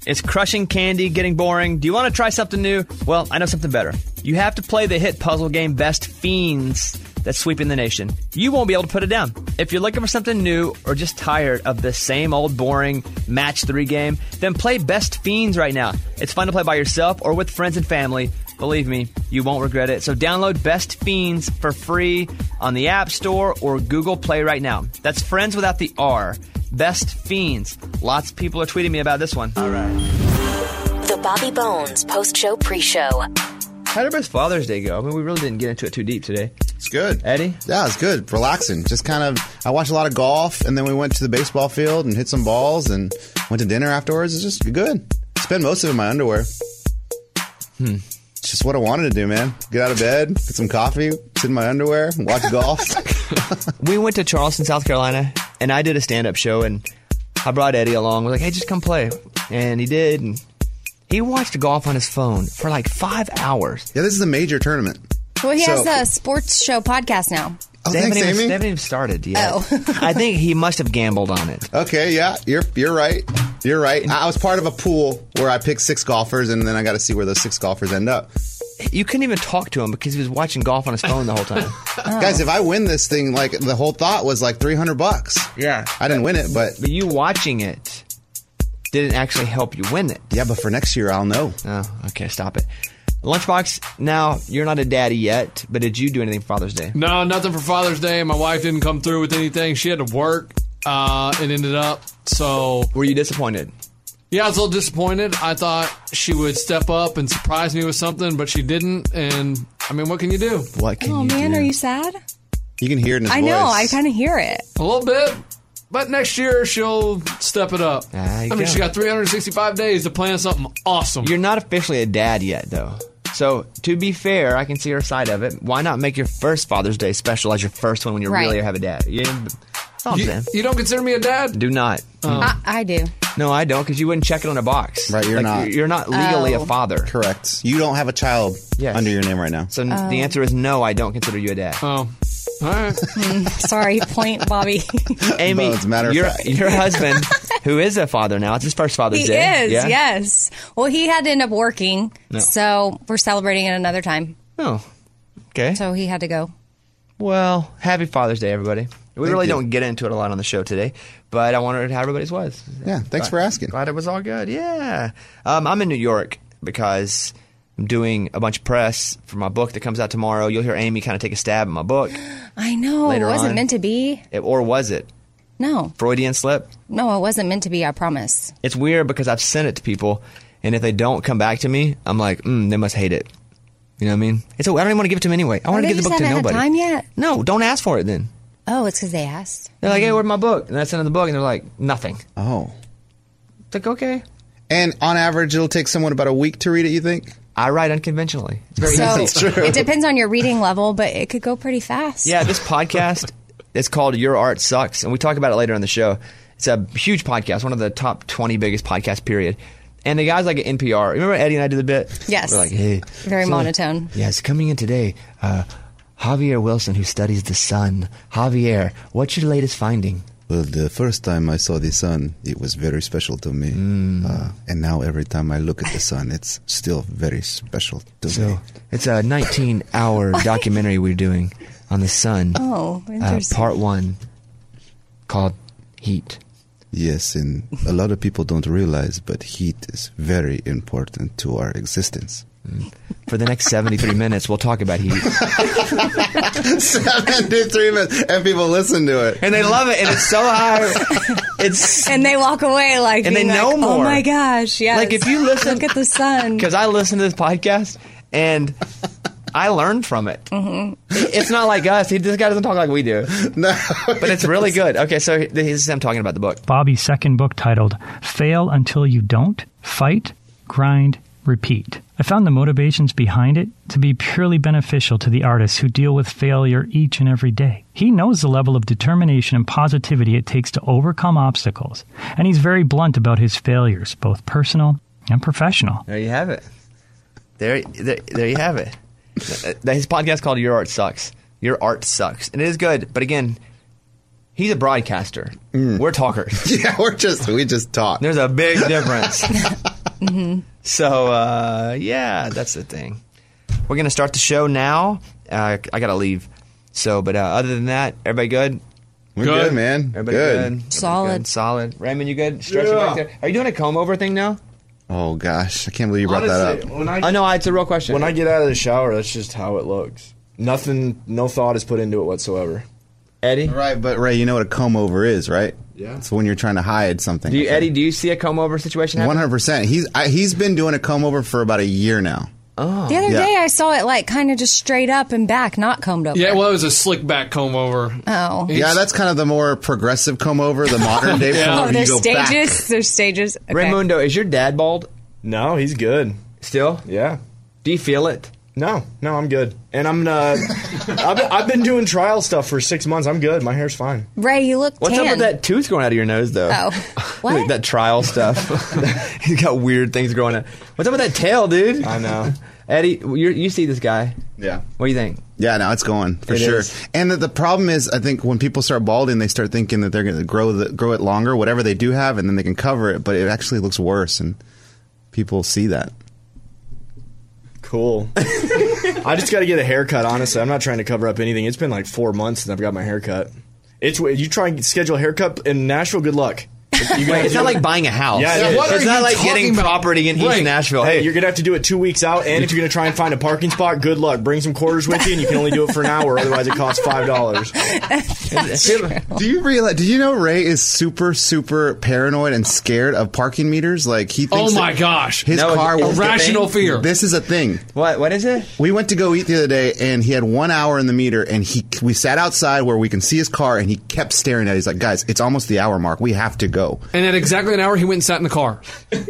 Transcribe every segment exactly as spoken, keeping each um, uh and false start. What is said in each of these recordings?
Is crushing candy getting boring? Do you want to try something new? Well, I know something better. You have to play the hit puzzle game Best Fiends that's sweeping the nation. You won't be able to put it down. If you're looking for something new or just tired of the same old boring match three game, then play Best Fiends right now. It's fun to play by yourself or with friends and family. Believe me, you won't regret it. So download Best Fiends for free on the App Store or Google Play right now. That's friends without the R. Best Fiends. Lots of people are tweeting me about this one. All right. The Bobby Bones Post-Show Pre-Show. How did best Father's Day go? I mean, we really didn't get into it too deep today. It's good. Eddie? Yeah, it's good. Relaxing. Just kind of, I watched a lot of golf, and then we went to the baseball field and hit some balls and went to dinner afterwards. It's just good. Spend most of it in my underwear. Hmm. It's just what I wanted to do, man. Get out of bed, get some coffee, sit in my underwear, watch golf. We went to Charleston, South Carolina, and I did a stand-up show, and I brought Eddie along. We're like, hey, just come play. And he did, and he watched golf on his phone for like five hours. Yeah, this is a major tournament. Well, he So- has a sports show podcast now. Oh, They thanks, haven't, even, Amy. they haven't even started yet. Oh. I think he must have gambled on it. Okay, yeah, you're you're right. You're right. I was part of a pool where I picked six golfers, and then I got to see where those six golfers end up. You couldn't even talk to him because he was watching golf on his phone the whole time. Guys, if I win this thing, like the whole thought was like three hundred bucks. Yeah. I didn't win it, but But you watching it didn't actually help you win it. yeah, but for next year, I'll know. Oh, okay, stop it. Lunchbox, now, you're not a daddy yet, but did you do anything for Father's Day? No, nothing for Father's Day. My wife didn't come through with anything. She had to work. Uh, it ended up. So, Were you disappointed? yeah, I was a little disappointed. I thought she would step up and surprise me with something, but she didn't. And, I mean, what can you do? What can Oh, you man, do? are you sad? You can hear it in his I voice. know. I kind of hear it. A little bit. But next year, she'll step it up. There I you mean, go. she got three hundred sixty-five days to plan something awesome. You're not officially a dad yet, though. So, to be fair, I can see her side of it. Why not make your first Father's Day special as your first one when you Right. really have a dad? You, that's all I'm you, saying. you don't consider me a dad? Do not. I, I do. No, I don't, because you wouldn't check it on a box. Right, you're Like, not. You're not legally Oh. a father. Correct. You don't have a child Yes. under your name right now. So the answer is no, I don't consider you a dad. Oh. All right. Sorry, point, Bobby. Amy, Bones, matter of your, fact. your husband, who is a father now, it's his first Father's He Day. is, yeah? yes. Well, he had to end up working, No. so we're celebrating it another time. Oh, okay. So he had to go. Well, happy Father's Day, everybody. We Thank really you. don't get into it a lot on the show today, but I wondered how everybody's was. Yeah, thanks for asking. Glad it was all good. Yeah. Um, I'm in New York because I'm doing a bunch of press for my book that comes out tomorrow. You'll hear Amy kind of take a stab at my book. I know. Later it wasn't on. meant to be. It, or was it? No. Freudian slip? No, it wasn't meant to be, I promise. It's weird because I've sent it to people, and if they don't come back to me, I'm like, mm, they must hate it. You know what I mean? It's a, I don't even want to give it to them anyway. I want to they give the just book to haven't had nobody. time yet? No, don't ask for it then. Oh, it's because they asked. They're like, hey, where's my book? And I send them the book, and they're like, nothing. Oh. It's like, okay. And on average, it'll take someone about a week to read it, you think? I write unconventionally. It's very So easy. it depends on your reading level, but it could go pretty fast. Yeah, this podcast is called Your Art Sucks, and we talk about it later on the show. It's a huge podcast, one of the top twenty biggest podcasts, period. And the guys like at N P R, remember Eddie and I did the bit? Yes. We're like, hey. Very so- monotone. Yes, coming in today, uh, Javier Wilson, who studies the sun. Javier, what's your latest finding? Well, the first time I saw the sun, it was very special to me. Mm. Uh, and now every time I look at the sun, it's still very special to me. So it's a nineteen-hour documentary we're doing on the sun. Oh, uh, interesting. part one, called Heat. Yes, and a lot of people don't realize, but heat is very important to our existence. For the next seventy-three minutes, we'll talk about heat. seventy-three minutes, and people listen to it. And they love it, and it's so high. It's And they walk away like, And they being know like, more. Oh my gosh, yes. Like, if you listen- look at the sun. because I listen to this podcast, and I learned from it. Mm-hmm. It's not like us. He, this guy doesn't talk like we do. No, But it's really good. Okay, so this is him talking about the book. Bobby's second book titled Fail Until You Don't, Fight, Grind, Repeat. I found the motivations behind it to be purely beneficial to the artists who deal with failure each and every day. He knows the level of determination and positivity it takes to overcome obstacles, and he's very blunt about his failures, both personal and professional. There you have it. There, there, there you have it. His podcast is called Your Art Sucks. Your Art Sucks. And it is good, but again, he's a broadcaster. We're talkers. yeah, we're just we just talk. There's a big difference. Mm-hmm. So, uh, yeah, that's the thing. We're going to start the show now. Uh, I got to leave. So, but uh, other than that, everybody good? We're good, good man. Everybody good. good? Everybody Solid. Good? Solid. Raymond, you good? Stretching Yeah. back there? Are you doing a comb over thing now? Oh, gosh. I can't believe you brought Honestly, that up. when I Oh, no, it's a real question. when I get out of the shower, that's just how it looks. Nothing, no thought is put into it whatsoever. Eddie? Right, but Ray, you know what a comb over is, right? Yeah. It's when you're trying to hide something. Do you, Eddie, do you see a comb over situation happen? one hundred percent. He's I, he's been doing a comb over for about a year now. The other Yeah. day I saw it like kind of just straight up and back, not combed over. Yeah, well, it was a slick back comb over. Oh. Yeah, that's kind of the more progressive comb over, the modern day Yeah. comb Oh, over. there's You go back. stages. There's stages. Okay. Raymundo, is your dad bald No, he's good. still? Yeah. Do you feel it? No, no, I'm good. And I'm uh, I've, been, I've been doing trial stuff for six months. I'm good. My hair's fine. Ray, you look What's tan. up with that tooth growing out of your nose, though? Oh. What? Like that trial stuff. He's got weird things growing out. What's up with that tail, dude? I know. Eddie, you're, you see this guy. Yeah. What do you think? Yeah, no, it's going for It sure. is. And the, the problem is, I think when people start balding, they start thinking that they're going to grow the, grow it longer, whatever they do have, and then they can cover it. But it actually looks worse, and people see that. Cool. I just got to get a haircut, honestly. I'm not trying to cover up anything. It's been like four months since I've got my haircut. It's You try and schedule a haircut in Nashville, good luck. You Wait, it's not like buying a house. Yeah, it is. What It's are not you like talking getting about? property in Right. East Nashville. Hey, Hey, you're going to have to do it two weeks out, and if you're going to try and find a parking spot, good luck. Bring some quarters with you, and you can only do it for an hour, otherwise it costs five dollars. Do you realize? Do you know Ray is super, super paranoid and scared of parking meters? Like he thinks Oh my that gosh. his No, car it's will a Irrational thing? fear. This is a thing. what? What is it? We went to go eat the other day, and he had one hour in the meter, and he we sat outside where we can see his car, and he kept staring at it. He's like, guys, it's almost the hour mark. We have to go. And at exactly an hour, he went and sat in the car.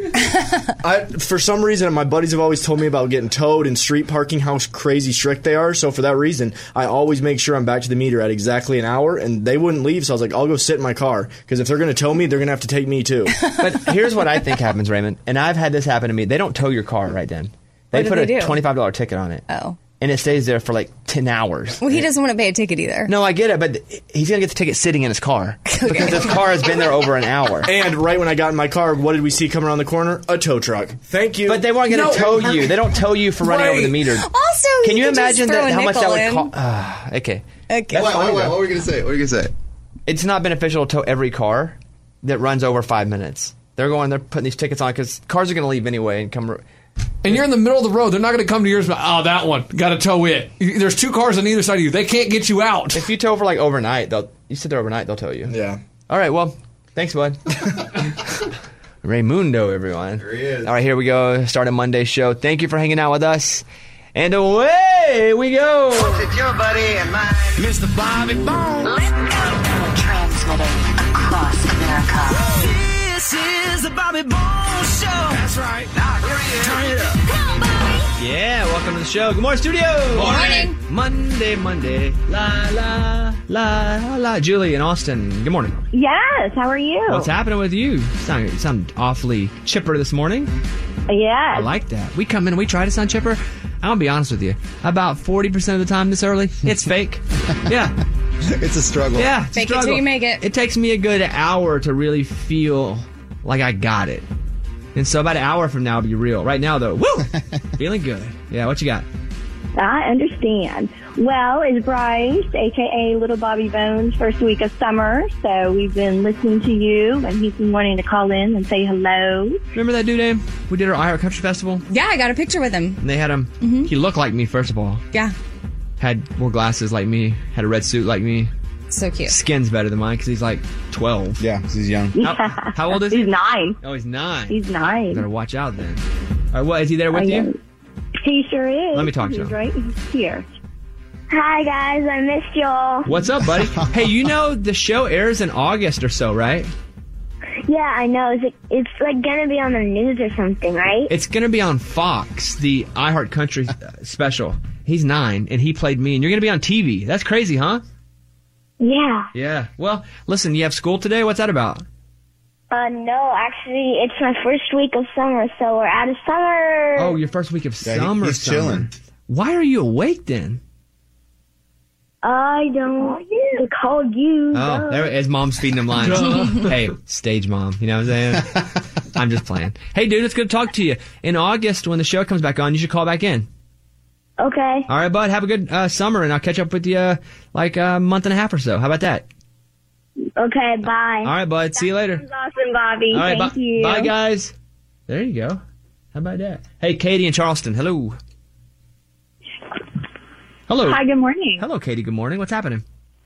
I, for some reason, my buddies have always told me about getting towed and street parking, how crazy strict they are. So for that reason, I always make sure I'm back to the meter at exactly an hour, and they wouldn't leave. So I was like, I'll go sit in my car, because if they're going to tow me, they're going to have to take me too. But here's what I think happens, Raymond. And I've had this happen to me. They don't tow your car right then. They What do put they a do? twenty-five dollars ticket on it. Oh. And it stays there for like ten hours. Well, he doesn't want to pay a ticket either. No, I get it, but he's going to get the ticket sitting in his car. Because his car has been there over an hour. And right when I got in my car, what did we see coming around the corner? A tow truck. Thank you. But they weren't going to No. tow you. They don't tow you for running over the Right. meter. Also, Can you could just imagine throw that? a How much that nickel would in. cost? Uh, okay. Okay. That's Wait, funny, wait, wait, though. what were you gonna say? What were you gonna say? It's not beneficial to tow every car that runs over five minutes. They're going, they're putting these tickets on because cars are going to leave anyway and come. And you're in the middle of the road. They're not going to come to yours. Oh, that one. Got to tow it. There's two cars on either side of you. They can't get you out. If you tow for like overnight, they'll you sit there overnight, they'll tow you. Yeah. All right, well, thanks, bud. Raymundo, everyone. There he is. All right, here we go. Start a Monday show. Thank you for hanging out with us. And away we go. It's your buddy and mine, Mister Bobby Bones. Transmitting across America. This is the Bobby Bones Show. That's right. Now here he is. Turn it up. Come on, Bobby. Yeah, welcome to the show. Good morning, studio. Morning. Monday, Monday. La, la, la, la. Julie in Austin. Good morning. Yes, how are you? What's happening with you? You sound, you sound awfully chipper this morning. Yes. I like that. We come in and we try to sound chipper. I'm going to be honest with you. About forty percent of the time this early, it's fake. Yeah. It's a struggle. Yeah. it's a Fake it till struggle. you make it. It takes me a good hour to really feel like I got it. And so about an hour from now, I'll be real. Right now, though, woo! Feeling good. Yeah, what you got? I understand. Well, it's Bryce, a k a. Little Bobby Bones, first week of summer. So we've been listening to you, and he's been wanting to call in and say hello. Remember that dude name? We did our iHeart Country Festival, Yeah, I got a picture with him. and they had him. Mm-hmm. He looked like me, first of all. Yeah. Had wore glasses like me. Had a red suit like me. So cute. Skin's better than mine because he's like twelve. Yeah, 'cause he's young. How, how old is he? He's nine. Oh, he's nine. He's nine. Better watch out then. All right, what is he there with I you? know. He sure is. Let me talk to He's him. right here. Hi, guys. I missed y'all. What's up, buddy? Hey, you know the show airs in August or so, right? Yeah, I know. It's, it's like going to be on the news or something, right? It's going to be on Fox, the iHeart Country uh, special. He's nine, and he played me, and you're going to be on T V. That's crazy, huh? Yeah. Yeah. Well, listen, you have school today? What's that about? Uh, no, actually, it's my first week of summer, so we're out of summer. Oh, your first week of Yeah, he- summer. he's summer. chilling. Why are you awake then? I don't. They called you. Oh, duh. there is mom's feeding him lines. Hey, stage mom. You know what I'm saying? I'm just playing. Hey, dude, it's good to talk to you. In August, when the show comes back on, you should call back in. Okay. All right, bud. Have a good uh, summer, and I'll catch up with you uh, like a month and a half or so. How about that? Okay, bye. All right, bud. See you later. That was awesome, Bobby. All right, Thank bye, you. bye, guys. There you go. How about that? Hey, Katie in Charleston. Hello. Hello. Hi, good morning. Hello, Katie. Good morning. What's happening?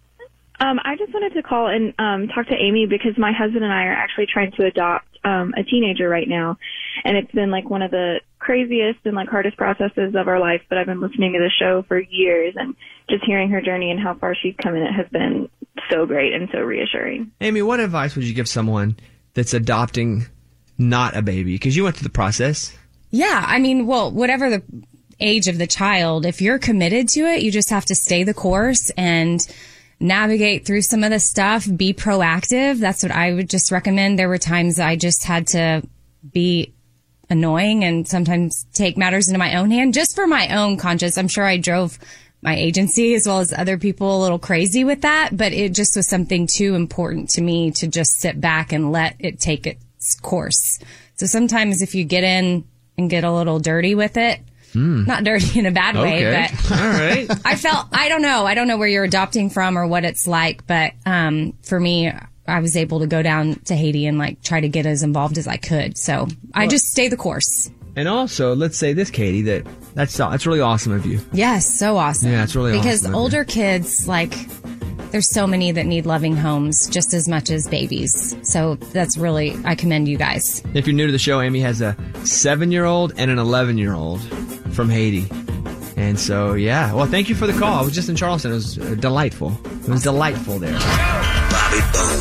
Um, I just wanted to call and um, talk to Amy because my husband and I are actually trying to adopt um, a teenager right now, and it's been like one of the craziest and like hardest processes of our life. But I've been listening to the show for years, and just hearing her journey and how far she's come in it has been so great and so reassuring. Amy, what advice would you give someone that's adopting not a baby? Because you went through the process. Yeah, I mean, well, whatever the age of the child, if you're committed to it, you just have to stay the course and navigate through some of the stuff, be proactive. That's what I would just recommend. There were times I just had to be annoying and sometimes take matters into my own hand just for my own conscience. I'm sure I drove my agency as well as other people a little crazy with that, but it just was something too important to me to just sit back and let it take its course. So sometimes if you get in and get a little dirty with it, Mm. not dirty in a bad way, okay. but all right. I felt, I don't know. I don't know where you're adopting from or what it's like, but um, for me, I was able to go down to Haiti and like try to get as involved as I could. So I just stay the course. And also, let's say this, Katie, that that's that's really awesome of you. Yes, so awesome. Yeah, it's really because awesome. Because older kids, like, there's so many that need loving homes just as much as babies. So that's really, I commend you guys. If you're new to the show, Amy has a seven-year-old and an eleven-year-old from Haiti. And so, yeah. Well, thank you for the call. I was just in Charleston. It was uh, delightful. It was delightful there. Bobby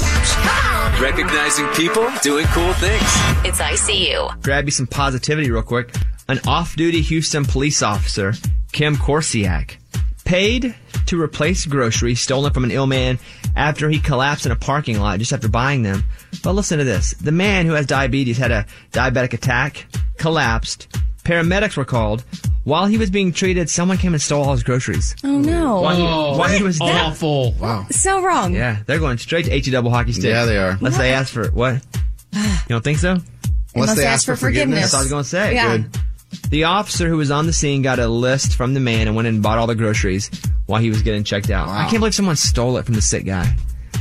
Bones. Recognizing people doing cool things. It's I C U. Grab you some positivity real quick. An off-duty Houston police officer, Kim Korsiak, paid to replace groceries stolen from an ill man after he collapsed in a parking lot just after buying them. But listen to this. The man who has diabetes had a diabetic attack, collapsed. Paramedics were called. While he was being treated, someone came and stole all his groceries. Oh, no. While he, Oh, while he was down. awful. Wow. So wrong. Yeah, they're going straight to H E double hockey sticks. Yeah, they are. Unless they ask for, what? You don't think so? Unless they ask for forgiveness. That's what I was going to say. Yeah. Good. The officer who was on the scene got a list from the man and went in and bought all the groceries while he was getting checked out. Wow. I can't believe someone stole it from the sick guy.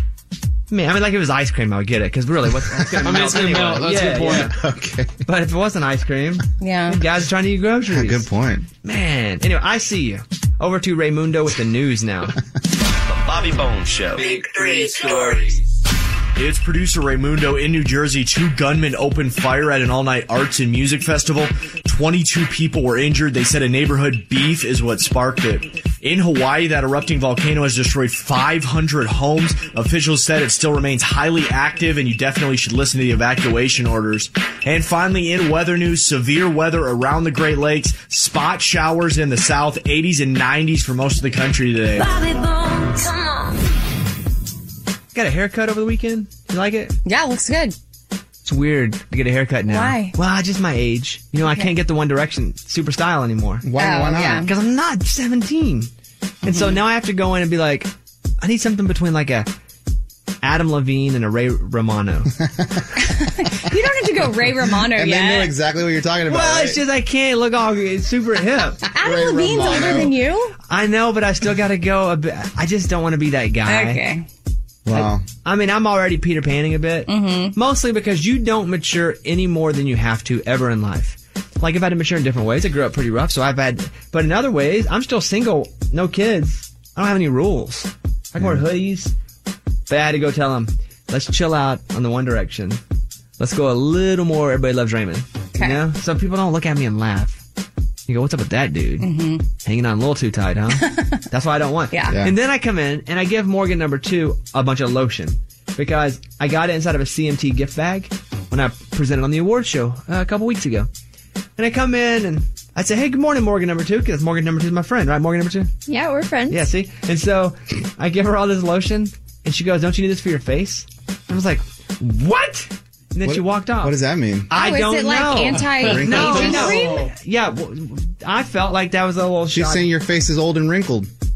I mean, I mean, like if it was ice cream, I would get it. Because really, what's it's gonna I mean, melt it's gonna anyway. melt. That's a yeah, good point. yeah. Okay. But if it wasn't ice cream, Yeah. the guys are trying to eat groceries. Good point. Man. Anyway, I see you. Over to Raymundo with the news now. The Bobby Bones Show. Big three stories. It's producer Raymundo in New Jersey. Two gunmen opened fire at an all-night arts and music festival. twenty-two people were injured. They said a neighborhood beef is what sparked it. In Hawaii, that erupting volcano has destroyed five hundred homes. Officials said it still remains highly active, and you definitely should listen to the evacuation orders. And finally, in weather news, severe weather around the Great Lakes. Spot showers in the south, eighties and nineties for most of the country today. Bobby Bones, come on. Got a haircut over the weekend? You like it? Yeah, looks good. It's weird to get a haircut now. Why? Well, just my age. You know, I can't get the One Direction super style anymore. Why, Oh, why not? yeah. Because I'm not seventeen. And so now I have to go in and be like, I need something between like a Adam Levine and a Ray Romano. You don't have to go Ray Romano And yet. they know exactly what you're talking about. Well, right? it's just I can't look all it's super hip. Adam Ray Levine's Romano. older than you? I know, but I still got to go a bit. I just don't want to be that guy. Okay. Wow. I mean, I'm already Peter Panning a bit. Mm-hmm. Mostly because you don't mature any more than you have to ever in life. Like, I've had to mature in different ways. I grew up pretty rough, so I've had... But in other ways, I'm still single, no kids. I don't have any rules. I can wear hoodies. But I had to go tell them, let's chill out on the One Direction. Let's go a little more Everybody Loves Raymond. Okay. You know? Some people don't look at me and laugh. You go, what's up with that dude? Mm-hmm. Hanging on a little too tight, huh? That's what I don't want. Yeah. Yeah. And then I come in and I give Morgan number two a bunch of lotion because I got it inside of a C M T gift bag when I presented on the award show uh, a couple weeks ago. And I come in and I say, hey, good morning, Morgan number two, because Morgan number two is my friend, right? Morgan number two? Yeah, we're friends. Yeah, see? And so I give her all this lotion and she goes, don't you need this for your face? And I was like, what? And then What- she walked off. What does that mean? I Oh, is don't it like know. anti-aging no, cream? no. Yeah, w- I felt like that was a little She's shot. saying your face is old and wrinkled.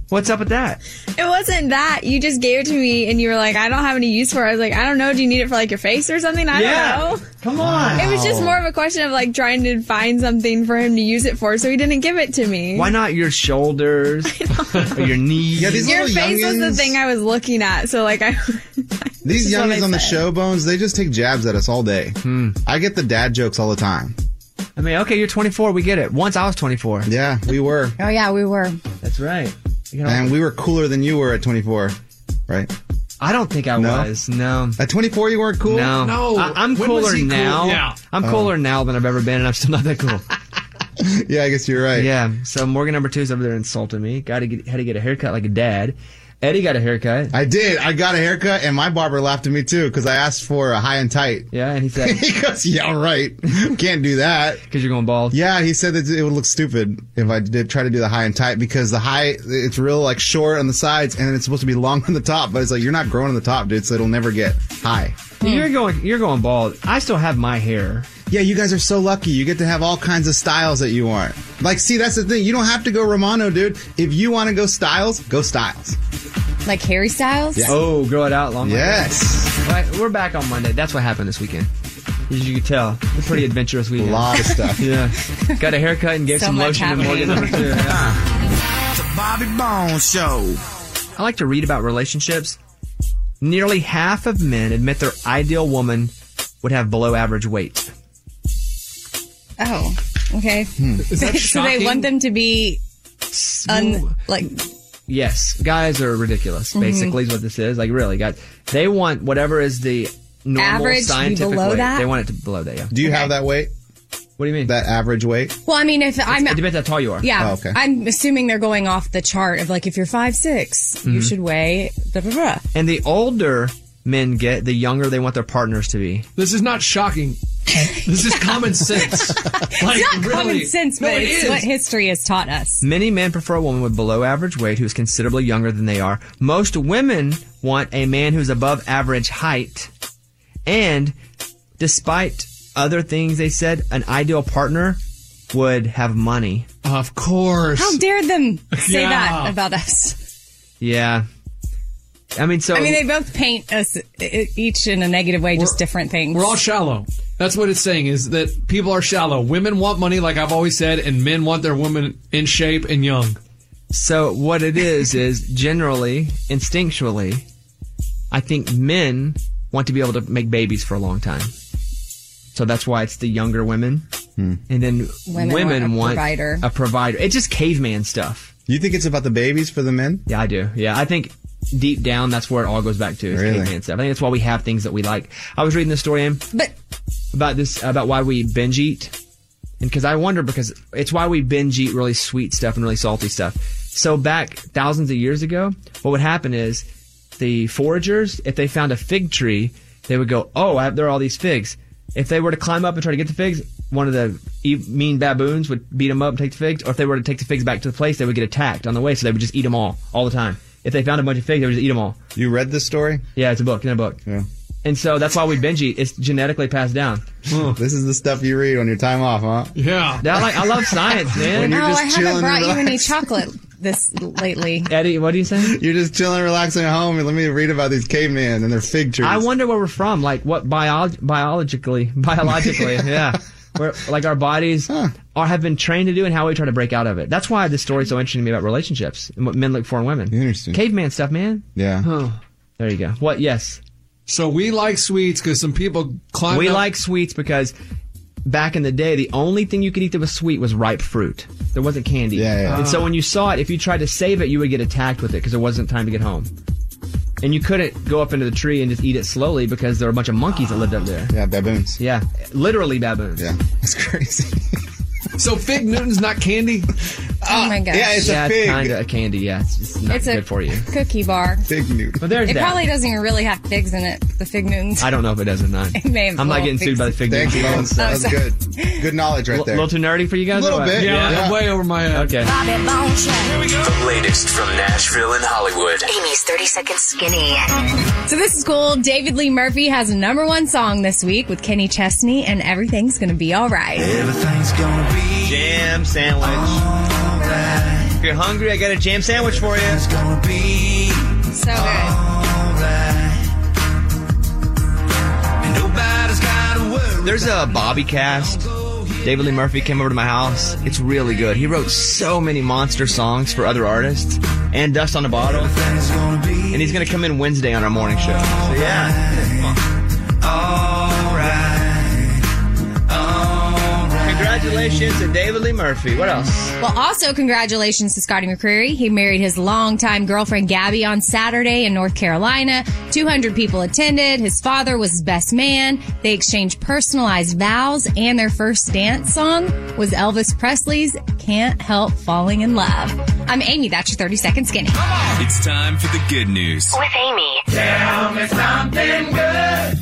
What's up with that? It wasn't that. You just gave it to me and you were like, I don't have any use for it. I was like, I don't know. Do you need it for like your face or something? I Yeah. don't know. Come on. It was just more of a question of like trying to find something for him to use it for, so he didn't give it to me. Why not your shoulders or your knees? Yeah, these Your little face was the youngins- thing I was looking at, so like I. These This is what youngins I on the said. show, Bones, they just take jabs at us all day. Hmm. I get the dad jokes all the time. I mean, okay, you're twenty-four. We get it. Once I was twenty-four. Yeah, we were. Oh, yeah, we were. That's right. You know, And we were cooler than you were at twenty-four, right? I don't think I No? was. No. At twenty-four, you weren't cool? No. No. I, I'm When was cooler he cool? now. Yeah. I'm Oh. cooler now than I've ever been, and I'm still not that cool. Yeah, I guess you're right. Yeah. So Morgan number two is over there insulting me. Got to get had to get a haircut like a dad. Eddie got a haircut. I did. I got a haircut, and my barber laughed at me, too, because I asked for a high and tight. Yeah, and he said, He goes, yeah, right. Can't do that. because you're going bald. Yeah, he said that it would look stupid if I did try to do the high and tight, because the high, it's real, like, short on the sides, and it's supposed to be long on the top, but it's like, you're not growing on the top, dude, so it'll never get high. You're going. You're going bald. I still have my hair. Yeah, you guys are so lucky. You get to have all kinds of styles that you want. Like, see, that's the thing. You don't have to go Romano, dude. If you want to go Styles, go Styles. Like Harry Styles? Yeah. Oh, grow it out long. Yes. Right, we're back on Monday. That's what happened this weekend. As you can tell, it's a pretty adventurous A weekend. lot of stuff. Yeah. Got a haircut and gave So some much lotion to Morgan happening. number two. Yeah. The Bobby Bones Show. I like to read about relationships. Nearly half of men admit their ideal woman would have below average weight. Oh, okay. Is that So they shocking? want them to be un, like, Yes, guys are ridiculous. Mm-hmm. Basically, is what this is. Like, really, guys, they want whatever is the normal Average, be scientific below weight. that? They want it to below that. Yeah. Do you have that weight? What do you mean? That average weight? well, I mean, if I'm, It depends how tall you are. yeah, Oh, okay. I'm assuming they're going off the chart of like, if you're five six, Mm-hmm. you should weigh, blah, blah, blah. And the older men get, the younger they want their partners to be. This is not shocking. This is common sense. Like, It's not really. common sense, but No, it it's is. what history has taught us. Many men prefer a woman with below average weight who is considerably younger than they are. Most women want a man who's above average height. And despite other things they said, an ideal partner would have money. Of course. How dare them say Yeah. that about us? Yeah. I mean, so I mean, they both paint us i- each in a negative way, just We're- different things. We're all shallow. That's what it's saying, is that people are shallow. Women want money, like I've always said, and men want their women in shape and young. So what it is is generally, instinctually, I think men want to be able to make babies for a long time. So that's why it's the younger women, and then Women women, want a want provider. a provider. It's just caveman stuff. You think it's about the babies for the men? Yeah, I do. Yeah, I think deep down that's where it all goes back to. Is Really? caveman stuff. I think that's why we have things that we like. I was reading this story in but about this about why we binge eat, and because I wonder because it's why we binge eat really sweet stuff and really salty stuff. So back thousands of years ago, what would happen is the foragers, if they found a fig tree, they would go, "Oh, I have, there are all these figs." If they were to climb up and try to get the figs, one of the e- mean baboons would beat them up and take the figs. Or if they were to take the figs back to the place, they would get attacked on the way, so they would just eat them all, all the time. If they found a bunch of figs, they would just eat them all. You read this story? Yeah, it's a book, in a book. Yeah. And so that's why we binge eat. It's genetically passed down. This is the stuff you read on your time off, huh? Yeah. I, like, I love science, man. When you're oh, just I haven't chilling brought and you any relaxing. chocolate this lately. Eddie, what are you saying? You're just chilling, relaxing at home, and let me read about these cavemen and their fig trees. I wonder where we're from. Like, what bio- biologically, biologically, yeah. Where, like, our bodies Huh. are, have been trained to do and how we try to break out of it. That's why this story's so interesting to me about relationships and what men look for in women. Interesting. Caveman stuff, man. Yeah. Huh. There you go. What? Yes. So we like sweets because some people climb We up- like sweets because back in the day, the only thing you could eat that was sweet was ripe fruit. There wasn't candy. Yeah, yeah. And so when you saw it, if you tried to save it, you would get attacked with it because there wasn't time to get home. And you couldn't go up into the tree and just eat it slowly because there were a bunch of monkeys that lived up there. Yeah, baboons. Yeah, literally baboons. Yeah, that's crazy. So Fig Newton's not candy? Oh my gosh. Yeah, it's yeah, a fig. it's kind of a candy. Yeah, it's, it's not It's a good for you. cookie bar. Fig Newton. But there's It that. probably doesn't even really have figs in it, the Fig Newtons. I don't know if it does or not. It may have I'm not little getting sued figs. by the fig Thanks, Newtons. Bones. That was sorry. good. Good knowledge right A there. little too nerdy for you guys? A little or what? bit. Yeah, Yeah. way over my head. Okay. Bobby Bones Show. Here we go. The latest from Nashville and Hollywood. Amy's thirty Second Skinny. So this is cool. David Lee Murphy has a number one song this week with Kenny Chesney, and Everything's Gonna Be Alright. Everything's gonna be Jam sandwich. alright. If you're hungry, I got a jam sandwich for you. It's gonna be so good. There's a Bobby cast. David Lee Murphy came over to my house. It's really good. He wrote so many monster songs for other artists and Dust on the Bottle. And he's going to come in Wednesday on our morning show. So yeah. Come on. Congratulations to David Lee Murphy. What else? Well, also congratulations to Scotty McCreery. He married his longtime girlfriend Gabby on Saturday in North Carolina. two hundred people attended. His father was his best man. They exchanged personalized vows, and their first dance song was Elvis Presley's Can't Help Falling in Love. I'm Amy. That's your thirty second skinny. It's time for the good news. With Amy. Tell me something good.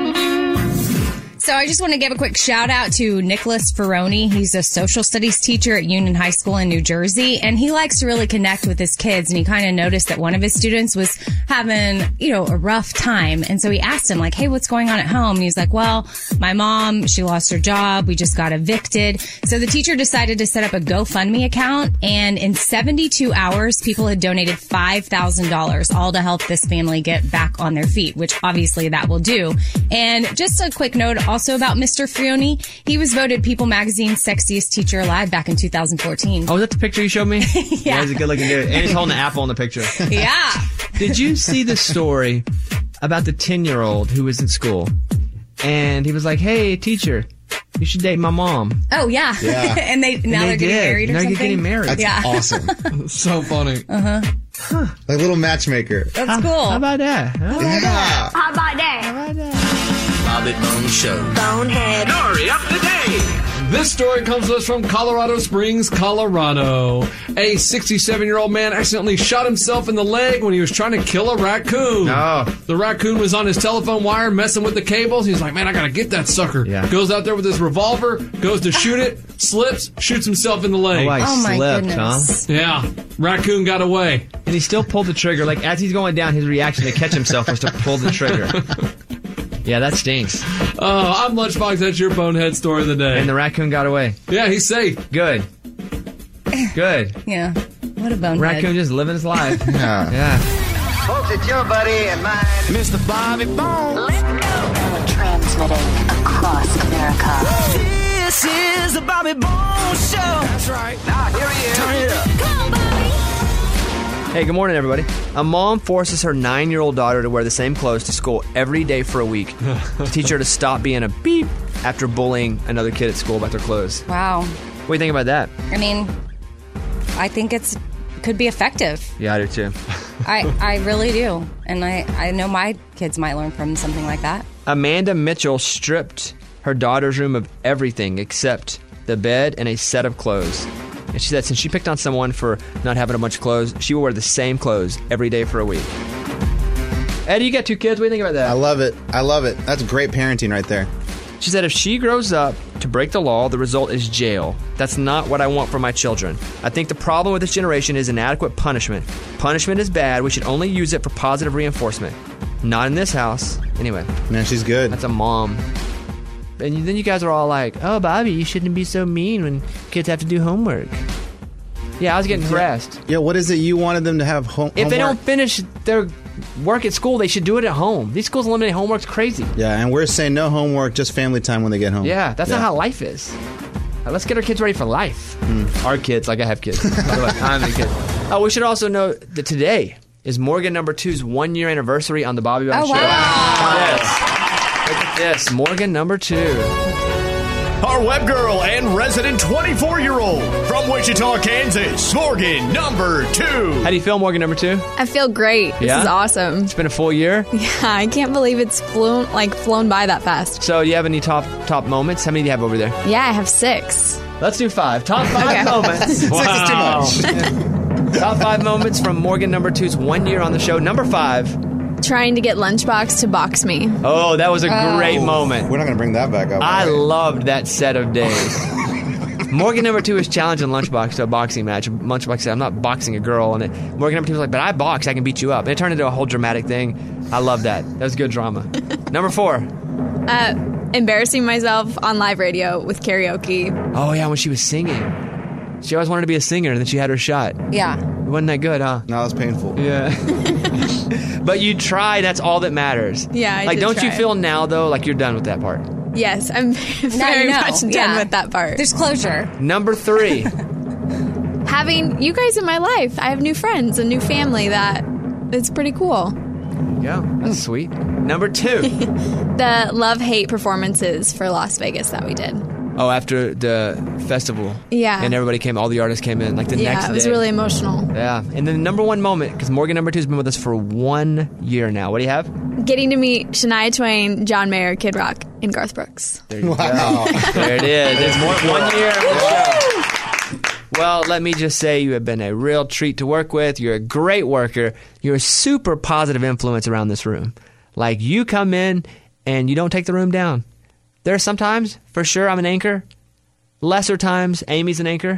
So I just want to give a quick shout out to Nicholas Ferroni. He's a social studies teacher at Union High School in New Jersey, and he likes to really connect with his kids. And he kind of noticed that one of his students was having, you know, a rough time. And so he asked him, like, hey, what's going on at home? And he's like, well, my mom, she lost her job. We just got evicted. So the teacher decided to set up a GoFundMe account. And in seventy-two hours, people had donated five thousand dollars, all to help this family get back on their feet, which obviously that will do. And just a quick note also about Mister Frioni. He was voted People Magazine's sexiest teacher alive back in two thousand fourteen. Oh, is that the picture you showed me? Yeah. Yeah, he's a good looking dude. And he's holding an apple in the picture. Yeah. Did you see the story about the ten year old who was in school? And he was like, hey, teacher, you should date my mom. Oh, yeah. Yeah. and they now And they're they getting did. married or Now they're something. getting married. That's yeah. awesome. So funny. Uh-huh. Like a little matchmaker. That's cool. How about that? How about Yeah. that? How about that? Bobby Bones Show. Bonehead. Story of the day. This story comes to us from Colorado Springs, Colorado. A sixty-seven-year-old man accidentally shot himself in the leg when he was trying to kill a raccoon. Oh. The raccoon was on his telephone wire messing with the cables. He's like, man, I gotta get that sucker. Yeah. Goes out there with his revolver, goes to shoot it, slips, shoots himself in the leg. Oh, I Oh, my slipped, goodness. Yeah, raccoon got away. And he still pulled the trigger. Like, as he's going down, his reaction to catch himself was to pull the trigger. Yeah, that stinks. Oh, I'm Lunchbox. That's your bonehead story of the day. And the raccoon got away. Yeah, he's safe. Good. Good. Yeah. What a bonehead. Raccoon just living his life. Yeah. Yeah. Folks, it's your buddy and mine, Mister Bobby Bones. Transmitting across America. This is the Bobby Bones Show. That's right. Now, here he is. Turn it up. Come on, Bobby. Hey, good morning, everybody. A mom forces her nine-year-old daughter to wear the same clothes to school every day for a week to teach her to stop being a beep after bullying another kid at school about their clothes. Wow. What do you think about that? I mean, I think it's could be effective. Yeah, I do too. I, I really do. And I, I know my kids might learn from something like that. Amanda Mitchell stripped her daughter's room of everything except the bed and a set of clothes. And she said since she picked on someone for not having a bunch of clothes, she will wear the same clothes every day for a week. Eddie, you got two kids. What do you think about that? I love it. I love it. That's great parenting right there. She said if she grows up to break the law, the result is jail. That's not what I want for my children. I think the problem with this generation is inadequate punishment. Punishment is bad. We should only use it for positive reinforcement. Not in this house. Anyway. Man, she's good. That's a mom. And then you guys are all like, oh, Bobby, you shouldn't be so mean when kids have to do homework. Yeah, I was getting harassed. Yeah, what is it you wanted them to have home If they homework? don't finish their work at school, they should do it at home. These schools eliminate homework's crazy. Yeah, and we're saying no homework, just family time when they get home. Yeah, that's Yeah. not how life is. Uh, Let's get our kids ready for life. Our kids, like I have kids. By the way, I'm a kid. Oh, we should also know that today is Morgan number two's one year anniversary on the Bobby Bones Oh, Show. wow. Yes. Look at this, Morgan number two. Our web girl and resident twenty-four-year-old from Wichita, Kansas, Morgan number two. How do you feel, Morgan number two? I feel great. This Yeah? is awesome. It's been a full year. Yeah, I can't believe it's flown like flown by that fast. So, do you have any top top moments? How many do you have over there? Yeah, I have six. Let's do five. Top five Okay. moments. Wow. Six is too much. Top five moments from Morgan number two's one year on the show. Number five. Trying to get Lunchbox to box me. Oh, that was a Oh. great moment. We're not going to bring that back up. I right? loved that set of days. Morgan number two is challenging Lunchbox to a boxing match. Lunchbox said, I'm not boxing a girl. And it, Morgan number two was like, but I box. I can beat you up. And it turned into a whole dramatic thing. I love that. That was good drama. Number four. Uh, embarrassing myself on live radio with karaoke. Oh, yeah, when she was singing. She always wanted to be a singer, and then she had her shot. Yeah. It wasn't that good, huh? No, it was painful. Yeah. But you tried. That's all that matters. Yeah, I Like, did don't you try. feel now, though, like you're done with that part? Yes, I'm Now very you know. much done Yeah. with that part. There's closure. Number three. Having you guys in my life, I have new friends, a new family that it's pretty cool. Yeah, that's sweet. Number two. The love-hate performances for Las Vegas that we did. Oh, after the festival. Yeah. And everybody came, all the artists came in, like the yeah, next day. it was really emotional. Yeah. And then the number one moment, because Morgan number two has been with us for one year now. What do you have? Getting to meet Shania Twain, John Mayer, Kid Rock, and Garth Brooks. There you go. There it is. It's more, one year of the show. Well, let me just say you have been a real treat to work with. You're a great worker. You're a super positive influence around this room. Like, you come in and you don't take the room down. There are some times, for sure, I'm an anchor. Lesser times, Amy's an anchor.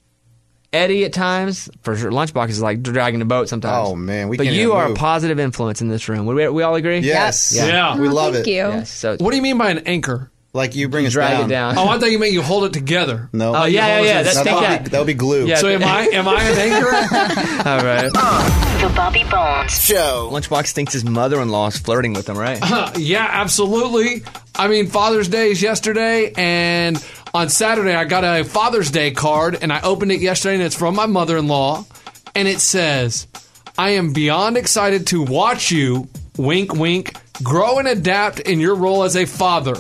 Eddie at times, for sure, Lunchbox is like dragging the boat sometimes. Oh, man, we But can't you even are move. a positive influence in this room. We, we all agree? Yes. Yeah. Yeah. We Oh, love thank it. you. Yes. So What do you mean by an anchor? Like you bring us drag down. it down. Oh, I thought you meant you hold it together. No. Oh, yeah, yeah, yeah. That's, No, take that'll, that. be, that'll be glue. Yeah. So am I am I an anchor? All right. The Bobby Bones Show. Lunchbox thinks his mother-in-law is flirting with him, right? Yeah, absolutely. I mean, Father's Day is yesterday, and on Saturday I got a Father's Day card, and I opened it yesterday, and it's from my mother-in-law, and it says, "I am beyond excited to watch you, wink, wink, grow and adapt in your role as a father."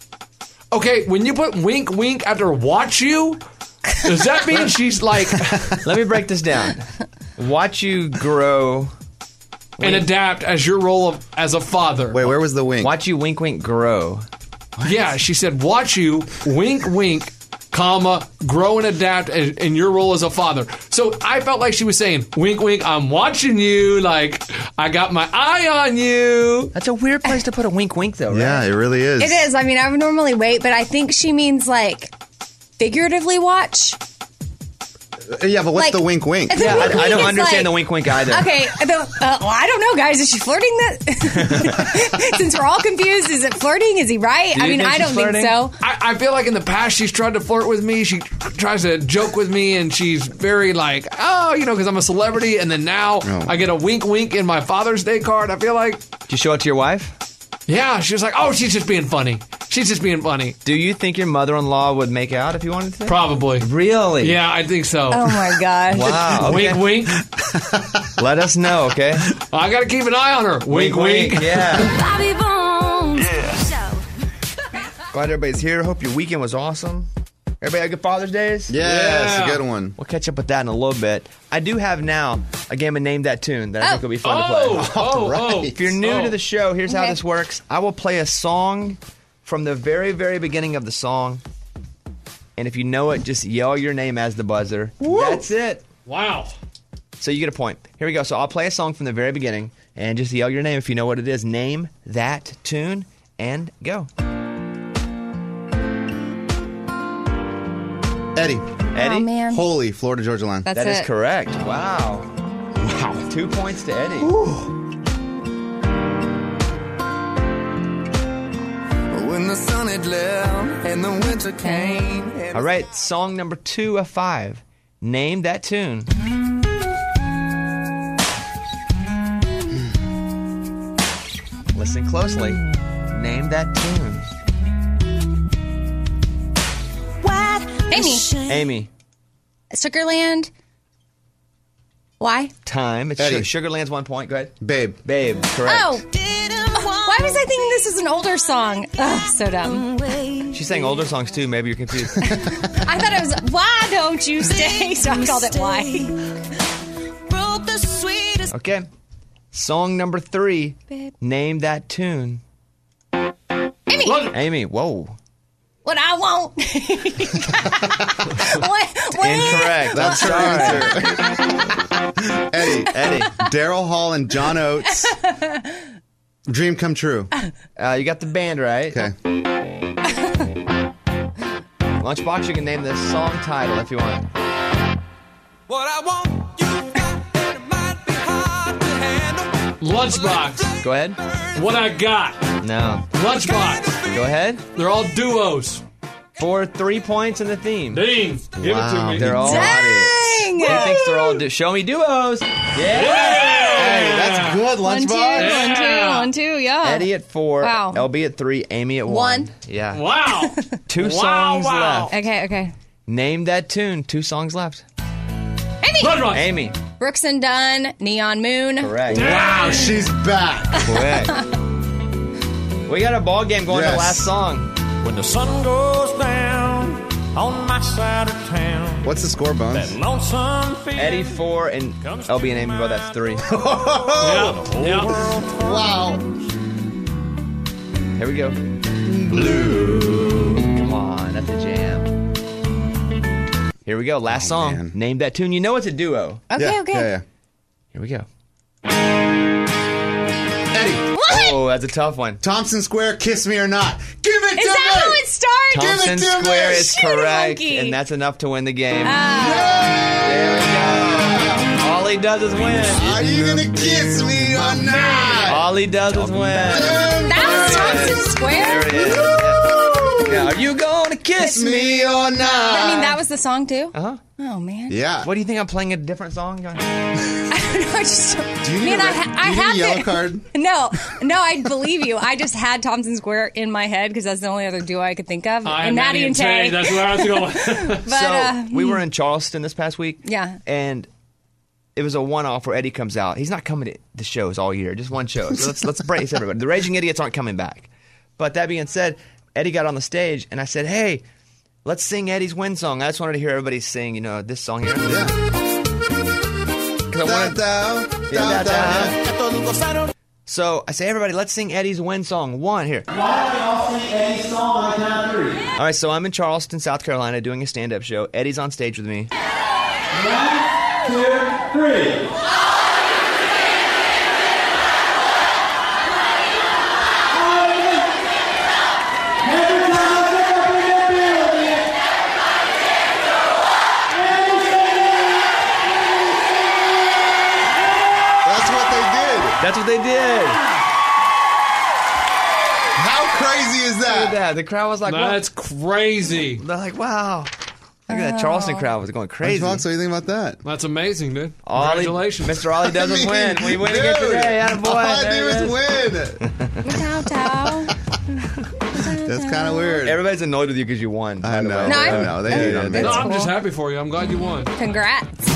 Okay, when you put wink, wink after watch you, does that mean she's like Let me break this down. Watch you grow and adapt as your role of, as a father? Wait, where was the wink? Watch you wink, wink, grow. Yeah, she said, watch you, wink, wink, comma, grow and adapt in in your role as a father. So I felt like she was saying, wink, wink, I'm watching you, like, I got my eye on you. That's a weird place to put a wink, wink, though, right? Yeah, it really is. It is. I mean, I would normally wait, but I think she means like figuratively watch. Uh, Yeah, but what's Like- the wink, wink? The Yeah, wink, I, I wink don't is understand like- the wink, wink either. Okay, the, uh, well, I don't know, guys. Is she flirting? That since we're all confused, is it flirting? Is he right? Do I you mean, think I she's don't flirting? think so. I, I feel like in the past she's tried to flirt with me. She tries to joke with me, and she's very like, oh, you know, because I'm a celebrity. And then now Oh. I get a wink, wink in my Father's Day card. I feel like, Did you show it to your wife? yeah, she was like, oh, she's just being funny. She's just being funny. Do you think your mother-in-law would make out if you wanted to? Probably. Really? Yeah, I think so. Oh my gosh! Wow. Okay. Wink, wink. Let us know, okay? I got to keep an eye on her. Wink, wink. Yeah. Bobby Bones Glad everybody's here. Hope your weekend was awesome. Everybody had good Father's Days? Yeah, it's Yeah. a good one. We'll catch up with that in a little bit. I do have now a game of Name That Tune that I think will be fun to Oh, play. oh, oh. If you're new Oh. to the show, here's how Okay. this works. I will play a song from the very, very beginning of the song. And if you know it, just yell your name as the buzzer. That's it. Wow. So you get a point. Here we go. So I'll play a song from the very beginning and just yell your name if you know what it is. Name that tune and go. Eddie. Eddie? Oh man, Holy, Florida Georgia line. that's That is it. correct. Wow. Wow. Two points to Eddie. When the sun had left and the winter came. All right. Song number two of five. Name that tune. Listen closely. Name that tune. Amy, Amy. Sugarland. Why? Time. It's Eddie. Sugar, Sugarland's one point. Go ahead. Babe. Babe. Correct. Oh, why was I thinking this is an older song? Ugh, so dumb. She sang older songs too. Maybe you're confused. I thought it was Why Don't You Stay? So I called it Why. Okay. Song number three. Name that tune. Amy, Amy. Whoa. what I want. what? what? Incorrect. That's I'm her sorry. answer. Eddie. Eddie. Daryl Hall and John Oates. Dream come true. Uh, you got the band right. Okay. Lunchbox, you can name the song title if you want. What I want, you got, and it might be hard to handle. Lunchbox. Go ahead. What I got. No. Lunchbox. Go ahead. They're all duos. For three points in the theme. Ding. Give Wow. it to me. They're all on it. He thinks they're all du- show me duos. Yeah. Hey, that's good, One, two, Lunchbox. one, two, one, two, yeah. Eddie at four, Wow. L B at three, Amy at one. One. Yeah. Wow. Two Wow, songs wow. left. Okay, okay. Name that tune. Two songs left. Amy! Lunchbox. Amy. Brooks and Dunn, Neon Moon. Correct. Wow, she's back. Correct. We got a ball game going to the Yes. last song. When the sun goes down on my side of town. What's the score, Bones? That lonesome feeling. Eddie four and L B and Amy both. That's three. Yeah. Yeah. Wow. Here we go. Blue. Come on, that's a jam. Here we go. Last Oh, song. man. Name that tune. You know it's a duo. Okay, yeah, okay. Yeah, yeah. Here we go. Eddie. Oh, that's a tough one. Thompson Square, Kiss Me or Not. Give it Is to that me. how it started? Thompson it to Square me. is Shoot 'em, correct, monkey. and that's enough to win the game. Ah. There we go. All he does is win. Are you gonna kiss me or not? All he does is win. That was Thompson Square? There it is. Yeah. Are you gonna kiss me? Me or not? I mean, that was the song, too? Uh-huh. Oh, man. Yeah. What do you think? I'm playing a different song? John? I don't know. I just. Do you need Man, a, I, red- ha- I do you need had a yellow the- card? No, no, I believe you. I just had Thompson Square in my head because that's the only other duo I could think of. I am and Maddie and Tay. That's where I was going. But, so uh, we were in Charleston this past week. Yeah. And it was a one-off where Eddie comes out. He's not coming to the shows all year, just one show. So let's let's brace everybody. The Raging Idiots aren't coming back. But that being said, Eddie got on the stage and I said, "Hey, let's sing Eddie's win song." I just wanted to hear everybody sing, you know, this song here. Yeah. 'Cause I wanted- Down, Yeah, down, down, down. down. So I say, everybody, let's sing Eddie's win song. One here. Why don't we all sing Eddie's song on the count of three? All right, so I'm in Charleston, South Carolina, doing a stand-up show. Eddie's on stage with me. One, two, three. That's what they did. That's what they did. How crazy is Look at that? that. The crowd was like, what? That's crazy. They're like, wow. Look at that Charleston crowd was going crazy. Lunchbox, what do you think about that? That's amazing, dude. Ollie- Congratulations. Mister Ollie doesn't I win. mean, We win dude, again today. Attaboy. All I There do it is win. Tow, tow. That's kind of weird. Everybody's annoyed with you because you won. I know. No, I I'm- know. They I'm- hate on me. no, That's I'm just cool. happy for you. I'm glad you won. Congrats.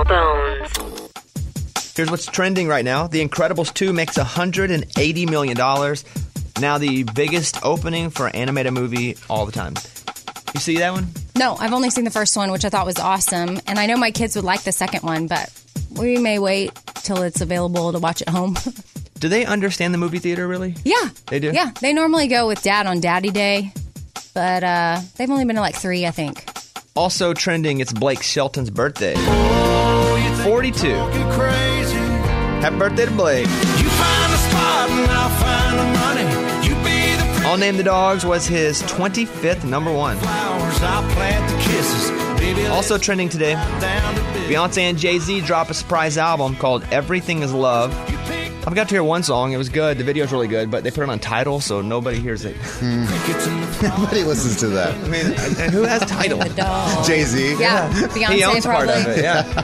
Here's what's trending right now. The Incredibles two makes one hundred eighty million dollars. Now the biggest opening for an animated movie all the time. You see that one? No, I've only seen the first one, which I thought was awesome. And I know my kids would like the second one, but we may wait till it's available to watch at home. Do they understand the movie theater, really? Yeah. They do? Yeah. They normally go with dad on Daddy Day, but uh, they've only been to like three, I think. Also trending, it's Blake Shelton's birthday. forty-two. Happy birthday to Blake. You find the spot and I'll find the money. You be the All Name the Dogs was his twenty-fifth number one. flowers, I'll plant the kisses. Baby, Also trending today, down to business. Beyonce and Jay-Z drop a surprise album called Everything Is Love. I've got to hear one song. It was good. The video's really good, but they put it on Tidal, so nobody hears it. Nobody listens to that. I mean, and, and who has Tidal? The dog. Jay-Z. Yeah. Beyonce He owns probably. part of it, yeah.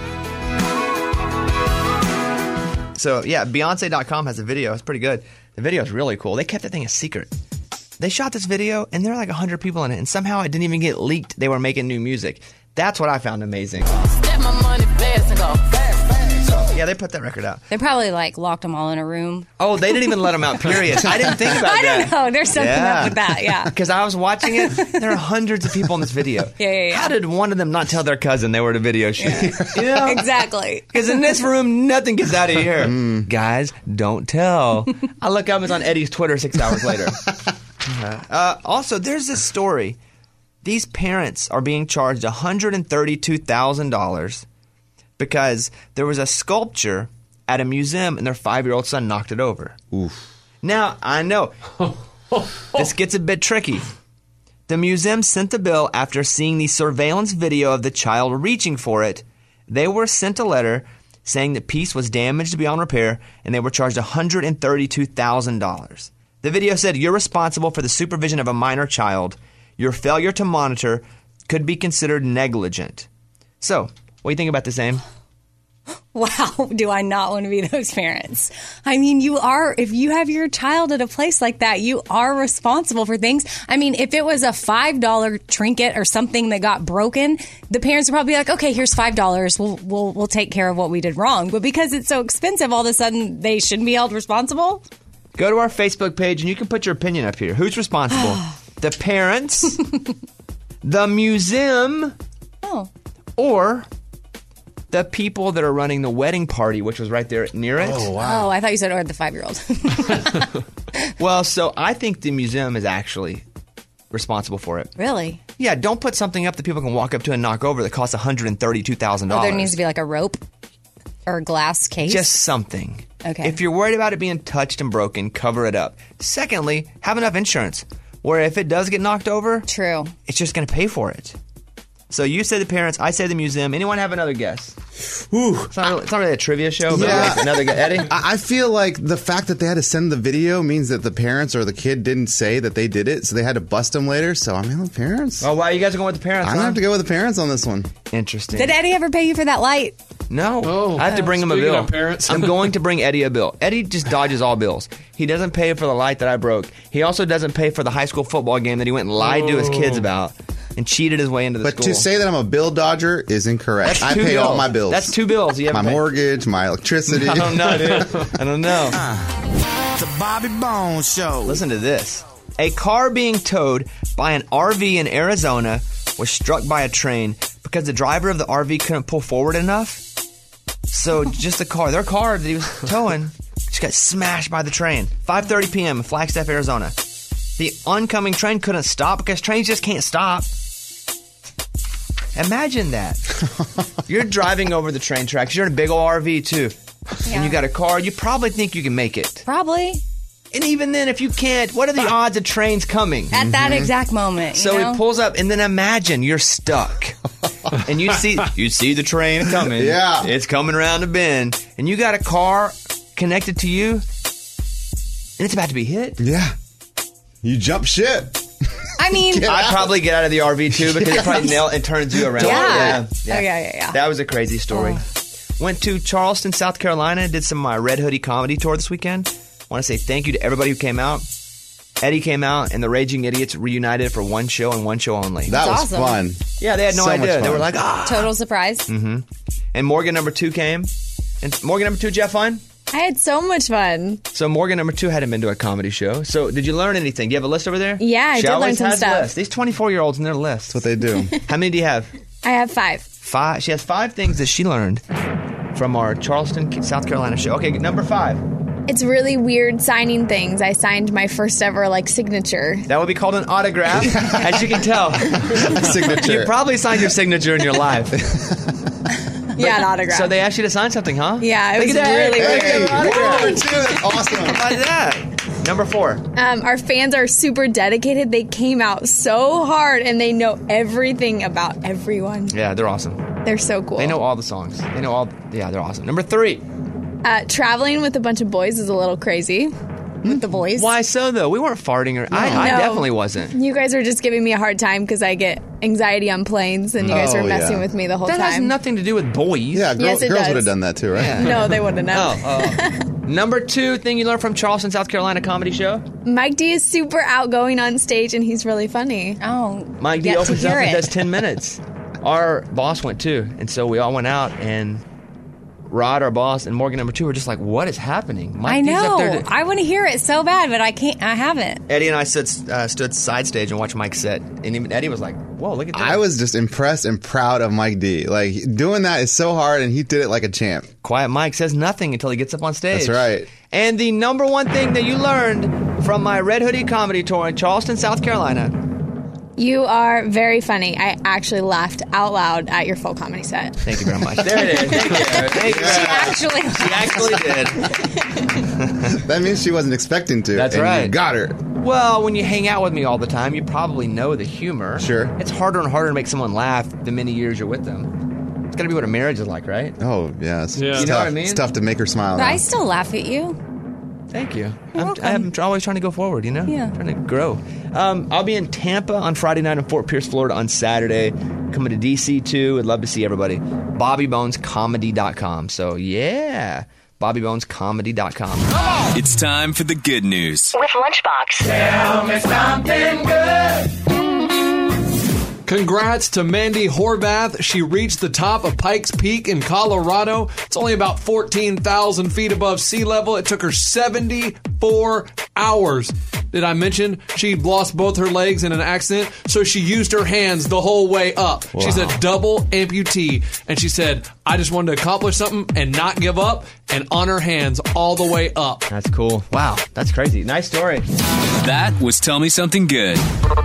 So, yeah, Beyonce dot com has a video. It's pretty good. The video is really cool. They kept that thing a secret. They shot this video, and there were like one hundred people in it, and somehow it didn't even get leaked. They were making new music. That's what I found amazing. Step my money fast and go fast, fast. Yeah, they put that record out. They probably like locked them all in a room. Oh, they didn't even let them out, period. I didn't think about I that. don't know. There's something up with that. Yeah. Because I was watching it. There are hundreds of people in this video. Yeah, yeah, yeah. How did one of them not tell their cousin they were at a video shoot? You know? Exactly. Because in this room, nothing gets out of here. Guys, don't tell. I look up, it's on Eddie's Twitter six hours later. Uh, also, there's this story. These parents are being charged one hundred thirty-two thousand dollars because there was a sculpture at a museum and their five-year-old son knocked it over. Oof. Now, I know this gets a bit tricky. The museum sent the bill after seeing the surveillance video of the child reaching for it. They were sent a letter saying the piece was damaged beyond repair, and they were charged one hundred thirty-two thousand dollars. The video said, "You're responsible for the supervision of a minor child. your failure to monitor could be considered negligent. So, what do you think about this, Aim? Wow, do I not want to be those parents? I mean, you are, if you have your child at a place like that, you are responsible for things. I mean, if it was a five dollar trinket or something that got broken, the parents would probably be like, okay, here's five dollars. We'll, we'll, we'll take care of what we did wrong. But because it's so expensive, all of a sudden, they shouldn't be held responsible? Go to our Facebook page and you can put your opinion up here. Who's responsible? The parents, the museum, oh, or the people that are running the wedding party, which was right there near it. Oh, wow. Oh, I thought you said or the five-year-old. Well, so I think the museum is actually responsible for it. Really? Yeah, don't put something up that people can walk up to and knock over that costs one hundred thirty-two thousand dollars. Oh, there needs to be like a rope or a glass case? Just something. Okay. If you're worried about it being touched and broken, cover it up. Secondly, have enough insurance where if it does get knocked over, true, it's just going to pay for it. So you say the parents, I say the museum. Anyone have another guess? Ooh, it's, not really, it's not really a trivia show, but Yeah. like another guess. Eddie? I I feel like the fact that they had to send the video means that the parents or the kid didn't say that they did it, so they had to bust them later. So I mean, the parents. Oh, wow, you guys are going with the parents, I'm huh? gonna have to go with the parents on this one. Interesting. Did Eddie ever pay you for that light? No. Oh, I have to bring him a speaking bill. of parents. I'm going to bring Eddie a bill. Eddie just dodges all bills. He doesn't pay for the light that I broke. He also doesn't pay for the high school football game that he went and lied to his kids about and cheated his way into the But school. to say that I'm a bill dodger is incorrect. That's I two pay all bills. my bills. That's two bills. You my haven't paid. mortgage, my electricity. I don't know, dude. I don't know. The Bobby Bones Show. Listen to this. A car being towed by an R V in Arizona was struck by a train because the driver of the R V couldn't pull forward enough. So just the car, their car that he was towing, just got smashed by the train. five thirty p.m. in Flagstaff, Arizona. The oncoming train couldn't stop because trains just can't stop. Imagine that. You're driving over the train tracks. You're in a big old R V too. Yeah. And you got a car. You probably think you can make it. Probably. And even then, if you can't, what are the odds of trains coming? At that exact moment. So you know? he pulls up, and then imagine you're stuck. And you see you see the train coming. Yeah. It's coming around the bend. And you got a car connected to you, and it's about to be hit. Yeah. You jump ship. I mean, I'd probably get out of the R V too because it probably nails and turns you around. Yeah. Yeah. Oh, yeah, yeah, yeah. That was a crazy story. Went to Charleston, South Carolina, did some of my Red Hoodie comedy tour this weekend. Want to say thank you to everybody who came out. Eddie came out, and the Raging Idiots reunited for one show and one show only. That was awesome. fun. Yeah, they had no So much idea. They fun. were like, ah. Total surprise. Mm-hmm. And Morgan number two came. And Morgan number two, did you have fun? I had so much fun. So Morgan number two hadn't been to a comedy show. So did you learn anything? Do you have a list over there? Yeah, I she did learn always some has stuff. lists. These twenty-four-year-olds and their lists. That's what they do. How many do you have? I have five. Five. She has five things that she learned from our Charleston, South Carolina show. Okay, number five. It's really weird signing things. I signed my first ever like signature. That would be called an autograph, as you can tell. Signature. You probably signed your signature in your life. Yeah, an autograph. So they asked you to sign something, huh? Yeah, it Look was at that. really Hey, weird. hey, autograph. Number two, that's awesome. How about that? Number four. Um, our fans are super dedicated. They came out so hard and they know everything about everyone. Yeah, they're awesome. They're so cool. They know all the songs. They know all. Yeah, they're awesome. Number three. Uh, traveling with a bunch of boys is a little crazy. With the boys. Why so though? We weren't farting or I, I No. definitely wasn't. You guys are just giving me a hard time because I get anxiety on planes and you guys Oh, were messing yeah. with me the whole That has time. nothing to do with boys. Yeah, girl, Yes, it girls does. would have done that too, right? No, they wouldn't have. Oh, oh. Number two thing you learned from Charleston, South Carolina comedy show. Mike D is super outgoing on stage and he's really funny. Oh, Mike D yet to opens up hear and it. does ten minutes. Our boss went too, and so we all went out and Rod, our boss, and Morgan number two were just like, "What is happening?" Mike I D's know. up there to- I want to hear it so bad, but I can't. I haven't. Eddie and I stood, uh, stood side stage and watched Mike set, and even Eddie was like, "Whoa, look at that!" I was just impressed and proud of Mike D. Like, doing that is so hard, and he did it like a champ. Quiet Mike says nothing until he gets up on stage. That's right. And the number one thing that you learned from my Red Hoodie comedy tour in Charleston, South Carolina. You are very funny. I actually laughed out loud at your full comedy set. Thank you very much. There it is. Thank you. Thank you. Actually, She actually did. That means she wasn't expecting to. That's and right. You got her. Well, when you hang out with me all the time, you probably know the humor. Sure. It's harder and harder to make someone laugh the many years you're with them. It's got to be what a marriage is like, right? Oh, yeah. It's, Yeah. it's You know tough. what I mean? It's tough to make her smile. but now. I still laugh at you. Thank you. I'm, I'm always trying to go forward, you know? Yeah. Trying to grow. Um, I'll be in Tampa on Friday night in Fort Pierce, Florida on Saturday. Coming to D C too. Would love to see everybody. Bobby Bones Comedy dot com. So, yeah. Bobby Bones Comedy dot com. It's time for the good news. With Lunchbox. Tell me something good. Congrats to Mandy Horvath. She reached the top of Pikes Peak in Colorado. It's only about fourteen thousand feet above sea level. It took her seventy-four hours. Did I mention she lost both her legs in an accident? So she used her hands the whole way up. Wow. She's a double amputee. And she said, I just wanted to accomplish something and not give up, and on her hands all the way up. That's cool. Wow. That's crazy. Nice story. That was Tell Me Something Good.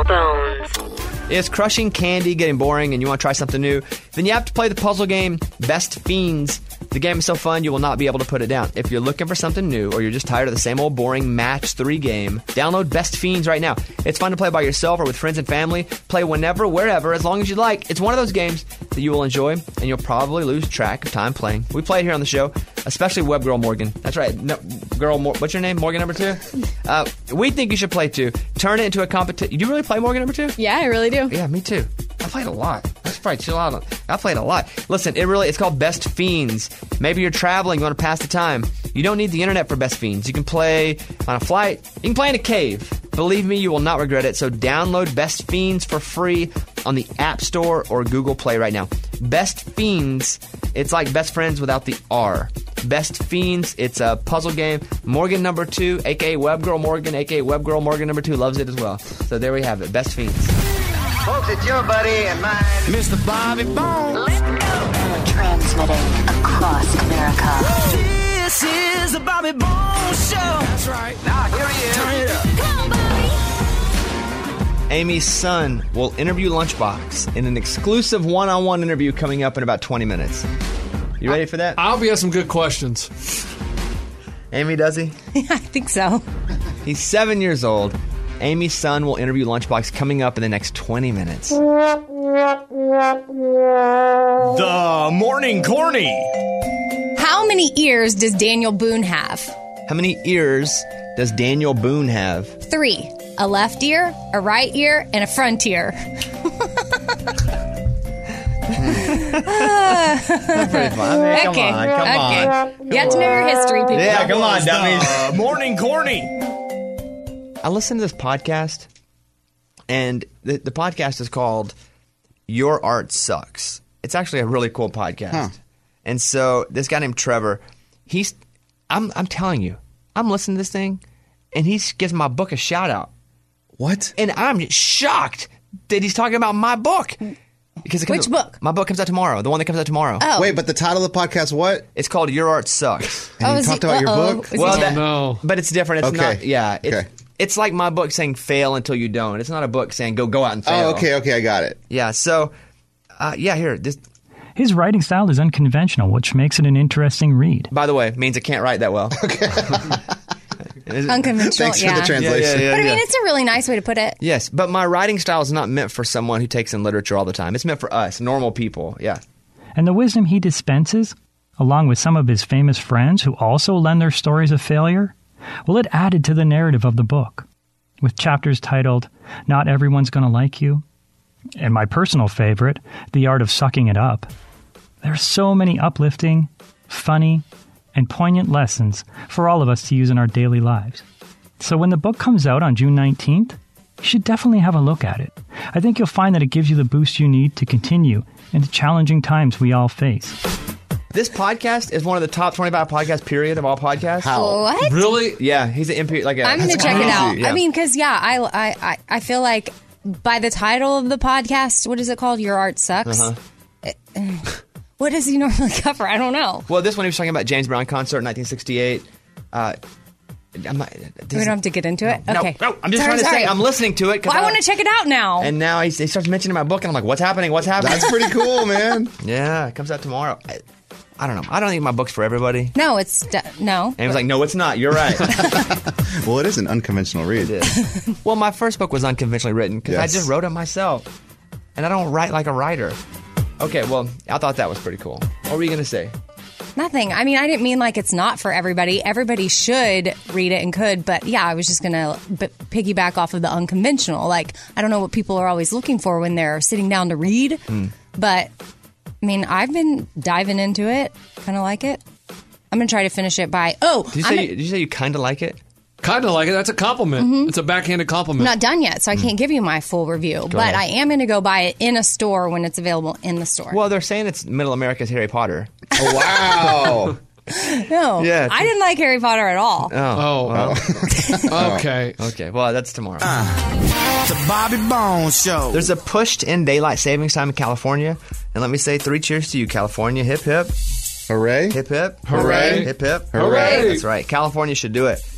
Is crushing candy getting boring and you want to try something new? Then you have to play the puzzle game Best Fiends. The game is so fun you will not be able to put it down. If you're looking for something new or you're just tired of the same old boring match three game, download Best Fiends right now. It's fun to play by yourself or with friends and family. Play whenever, wherever, as long as you like. It's one of those games that you will enjoy and you'll probably lose track of time playing. We play it here on the show, especially Web Girl Morgan. That's right. No, girl, Mor- what's your name? Morgan number two? Uh, we think you should play too. Turn it into a competition. You really play Morgan number two? Yeah, I really do. Yeah, me too. I played a lot. Let's probably chill out. I played a lot. Listen, it really it's called Best Fiends. Maybe you're traveling, you want to pass the time. You don't need the internet for Best Fiends. You can play on a flight. You can play in a cave. Believe me, you will not regret it. So download Best Fiends for free on the App Store or Google Play right now. Best Fiends, it's like best friends without the R. Best Fiends, it's a puzzle game. Morgan number two, aka Web Girl Morgan, aka Web Girl Morgan number two, loves it as well. So there we have it. Best Fiends. Folks, it's your buddy and mine, Mister Bobby Bones. Let's go. Transmitting across America. This is the Bobby Bones Show. That's right. Now here he is. Turn it up. Come on, Bobby. Amy's son will interview Lunchbox in an exclusive one-on-one interview coming up in about twenty minutes. You ready for that? I hope he has some good questions. Amy, does he? I think so. He's seven years old. Amy's son will interview Lunchbox coming up in the next twenty minutes. The Morning Corny. How many ears does Daniel Boone have? How many ears does Daniel Boone have? Three. A left ear, a right ear, and a front ear. That's pretty fun. I mean, come Okay, on, come okay. on. You have to know your history, people. Yeah, come on, dummies. The Morning Corny. I listened to this podcast, and the, the podcast is called Your Art Sucks. It's actually a really cool podcast. Huh. And so this guy named Trevor, he's, I'm, I'm telling you, I'm listening to this thing, and he gives my book a shout out. What? And I'm shocked that he's talking about my book. Because it comes Which out, book? My book comes out tomorrow. The one that comes out tomorrow. Oh. Wait, but the title of the podcast, what? It's called Your Art Sucks. And Oh, you is talked he- about your uh-oh. book? Is he Well, dead? that, no. but it's different. It's Okay. not. Yeah. It's, Okay. it's like my book saying "fail until you don't." It's not a book saying "go go out and fail." Oh, okay, okay, I got it. Yeah. So, uh, yeah. Here, this. His writing style is unconventional, which makes it an interesting read. By the way, means I can't write that well. Okay. Unconventional, Thanks yeah. for the translation. Yeah, yeah, yeah. But I mean, it's a really nice way to put it. Yes, but my writing style is not meant for someone who takes in literature all the time. It's meant for us, normal people. Yeah. And the wisdom he dispenses, along with some of his famous friends who also lend their stories of failure, well, it added to the narrative of the book, with chapters titled, Not Everyone's Gonna Like You, and my personal favorite, The Art of Sucking It Up. There are so many uplifting, funny, and poignant lessons for all of us to use in our daily lives. So when the book comes out on June nineteenth, you should definitely have a look at it. I think you'll find that it gives you the boost you need to continue in the challenging times we all face. This podcast is one of the top twenty-five podcasts, period, of all podcasts. How? What? Really? Yeah, he's an M P. Like a, I'm going to That's check it crazy. out. Yeah. I mean, because, yeah, I, I, I, I feel like by the title of the podcast, what is it called? Your Art Sucks? Uh-huh. It- what does he normally cover? I don't know. Well, this one he was talking about James Brown concert in nineteen sixty-eight. Uh, I'm not, We don't have to get into it? no, Okay. no, I'm just Sorry, trying to sorry. say I'm listening to it. 'cause Well, I want to check it out now. And now he, he starts mentioning my book, and I'm like, what's happening? What's happening? That's pretty cool, man. Yeah, it comes out tomorrow. I, I don't know. I don't think my book's for everybody. no, it's, de- no. And he was like, no, it's not. You're right. Well, it is an unconventional read. It is. Well, my first book was unconventionally written because Yes. I just wrote it myself. And I don't write like a writer. Okay, well, I thought that was pretty cool. What were you going to say? Nothing. I mean, I didn't mean like it's not for everybody. Everybody should read it and could, but yeah, I was just going to b- piggyback off of the unconventional. Like, I don't know what people are always looking for when they're sitting down to read, Mm. but I mean, I've been diving into it. Kind of like it. I'm going to try to finish it by, oh, Did you I'm say not- you, did you say you kind of like it? Kind of like it. That's a compliment. Mhm. It's a backhanded compliment. I'm not done yet, so I can't give you my full review, but ahead. I am going to go buy it in a store when it's available in the store. Well, they're saying it's Middle America's Harry Potter. Oh, wow. No, Yeah, it's- I didn't like Harry Potter at all. Oh, well. Okay. Okay, well, that's tomorrow. The Bobby Bones Show. There's a push to end daylight savings time in California. And let me say three cheers to you, California. Hip, hip. Hooray. Hip, hip. Hooray. Hip, hip. Hooray. That's right. California should do it.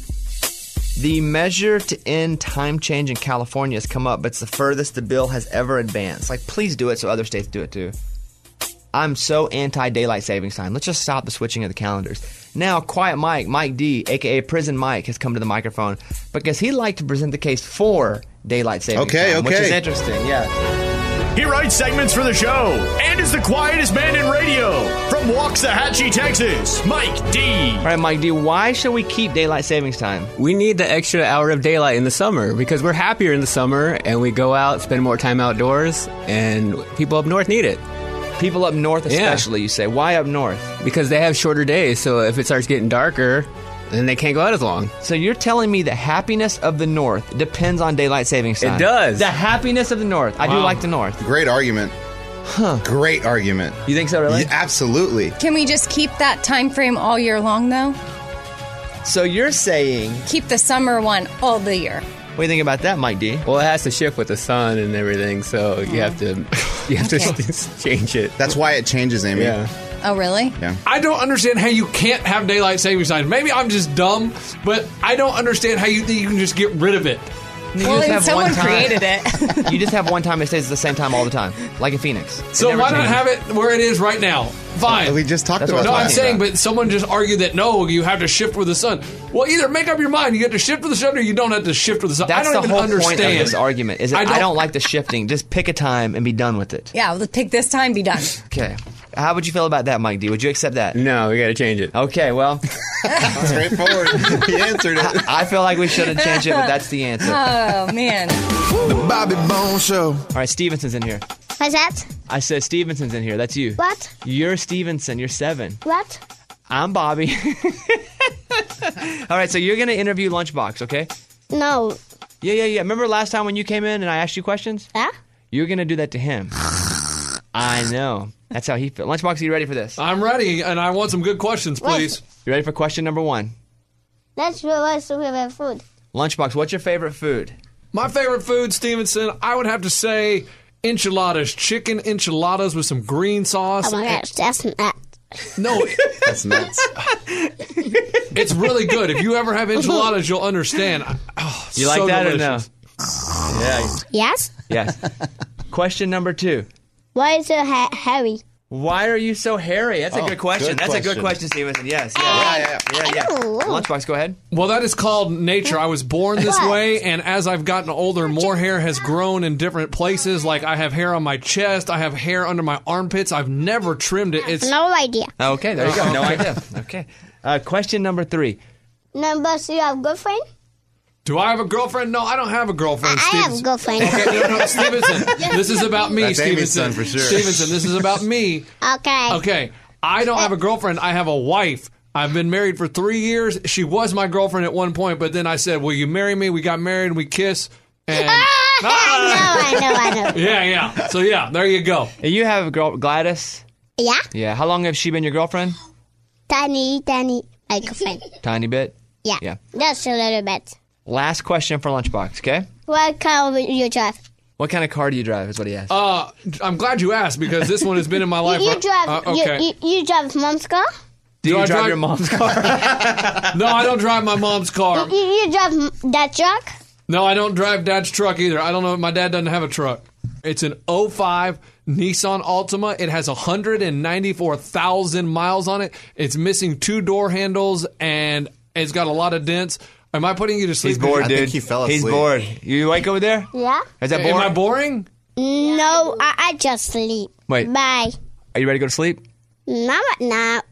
The measure to end time change in California has come up, but it's the furthest the bill has ever advanced. Like, please do it so other states do it too. I'm so anti-daylight savings time. Let's just stop the switching of the calendars. Now, Quiet Mike, Mike D, a k a. Prison Mike, has come to the microphone because he'd like to present the case for daylight savings Okay, time, which okay. is interesting. Yeah. He writes segments for the show and is the quietest man in radio. From Waxahachie, Texas, Mike D. All right, Mike D, why should we keep daylight savings time? We need the extra hour of daylight in the summer because we're happier in the summer and we go out, spend more time outdoors, and people up north need it. People up north especially, Yeah. you say. Why up north? Because they have shorter days, so if it starts getting darker, then they can't go out as long. So you're telling me the happiness of the north depends on daylight savings time? It does. The happiness of the north. I do Wow. like the north. Great argument. Huh. Great argument. You think so, really? Yeah, absolutely. Can we just keep that time frame all year long, though? So you're saying... Keep the summer one all the year. What do you think about that, Mike D? Well, it has to shift with the sun and everything, so you have to you have Okay. to change it. That's why it changes, Amy. Yeah. Oh, really? Yeah. I don't understand how you can't have daylight savings time. Maybe I'm just dumb, but I don't understand how you think you can just get rid of it. You Well, just then have someone one time- created it. You just have one time it stays at the same time all the time, like in Phoenix. It So never why not changes. have it where it is right now? Fine. We just talked That's about what No, I'm talking saying, about. but someone just argued that no, you have to shift with the sun. Well, either make up your mind, you have to shift with the sun, or you don't have to shift with the sun. That's I don't the even whole understand point of this argument. Is that I I don't- don't, like the shifting. Just pick a time and be done with it. Yeah, let's pick this time, be done. Okay. How would you feel about that, Mike D? Would you accept that? No, we got to change it. Okay, well, Straightforward. He answered it. I feel like we shouldn't change it, but that's the answer. All Oh, man. The Bobby Bones Show. right, Stevenson's in here. What's that? I said Stevenson's in here. That's you. What? You're Stevenson. You're seven. What? I'm Bobby. All right, so you're going to interview Lunchbox, okay? No. Yeah, yeah, yeah. Remember last time when you came in and I asked you questions? Yeah? You're going to do that to him. I know. That's how he feels. Lunchbox, are you ready for this? I'm ready, and I want some good questions, please. You ready for question number one? That's what's your favorite food. Lunchbox, what's your favorite food? My favorite food, Stevenson, I would have to say enchiladas, chicken enchiladas with some green sauce. Oh my gosh, that's not. No, That's nuts. it's really good. If you ever have enchiladas, you'll understand. Oh, You like so that delicious. or no? Yeah. Yes? Yes. Question number two. Why is it ha- heavy? Why are you so hairy? That's a Oh, good question. good That's a good question. question, Stevenson. Yes. Yeah, Yeah, yeah, yeah. yeah, yeah. Lunchbox, go ahead. Well, that is called nature. I was born this What? way, and as I've gotten older, more hair has grown in different places. Like I have hair on my chest, I have hair under my armpits. I've never trimmed it. It's No idea. Okay, there you go. No idea. Okay. Uh, question number three. Number three, you have girlfriend? Do I have a girlfriend? No, I don't have a girlfriend. I have Stevenson. girlfriend. Okay, no, no, Stevenson. This is about me, That's Amy's Stevenson. son for sure. Stevenson, this is about me. Okay. Okay, I don't have a girlfriend. I have a wife. I've been married for three years. She was my girlfriend at one point, but then I said, "Will you marry me?" We got married and we kissed. And I know, I know, I know. yeah, yeah. So yeah, there you go. You have a girl, Gladys? Yeah? Yeah. How long has she been your girlfriend? Tiny, tiny, my girlfriend. Tiny bit. Yeah. Yeah. Just a little bit. Last question for Lunchbox, okay? What car will you drive? What kind of car do you drive is what he asked. Uh, I'm glad you asked because this one has been in my life. You, you for- drive. uh, okay. you, you, you drive mom's car. do you do I drive, drive- your mom's car? no, I don't drive my mom's car. You, you drive m- that truck. No, I don't drive Dad's truck either. I don't know. My dad doesn't have a truck. It's an oh five Nissan Altima. It has one hundred ninety-four thousand miles on it. It's missing two door handles and it's got a lot of dents. Am I putting you to sleep? He's bored, I dude. think he fell He's asleep. bored. You awake over there? Yeah. Is that Am boring? I boring? No, I, I just sleep. Wait. Bye. Are you ready to go to sleep? Not now. I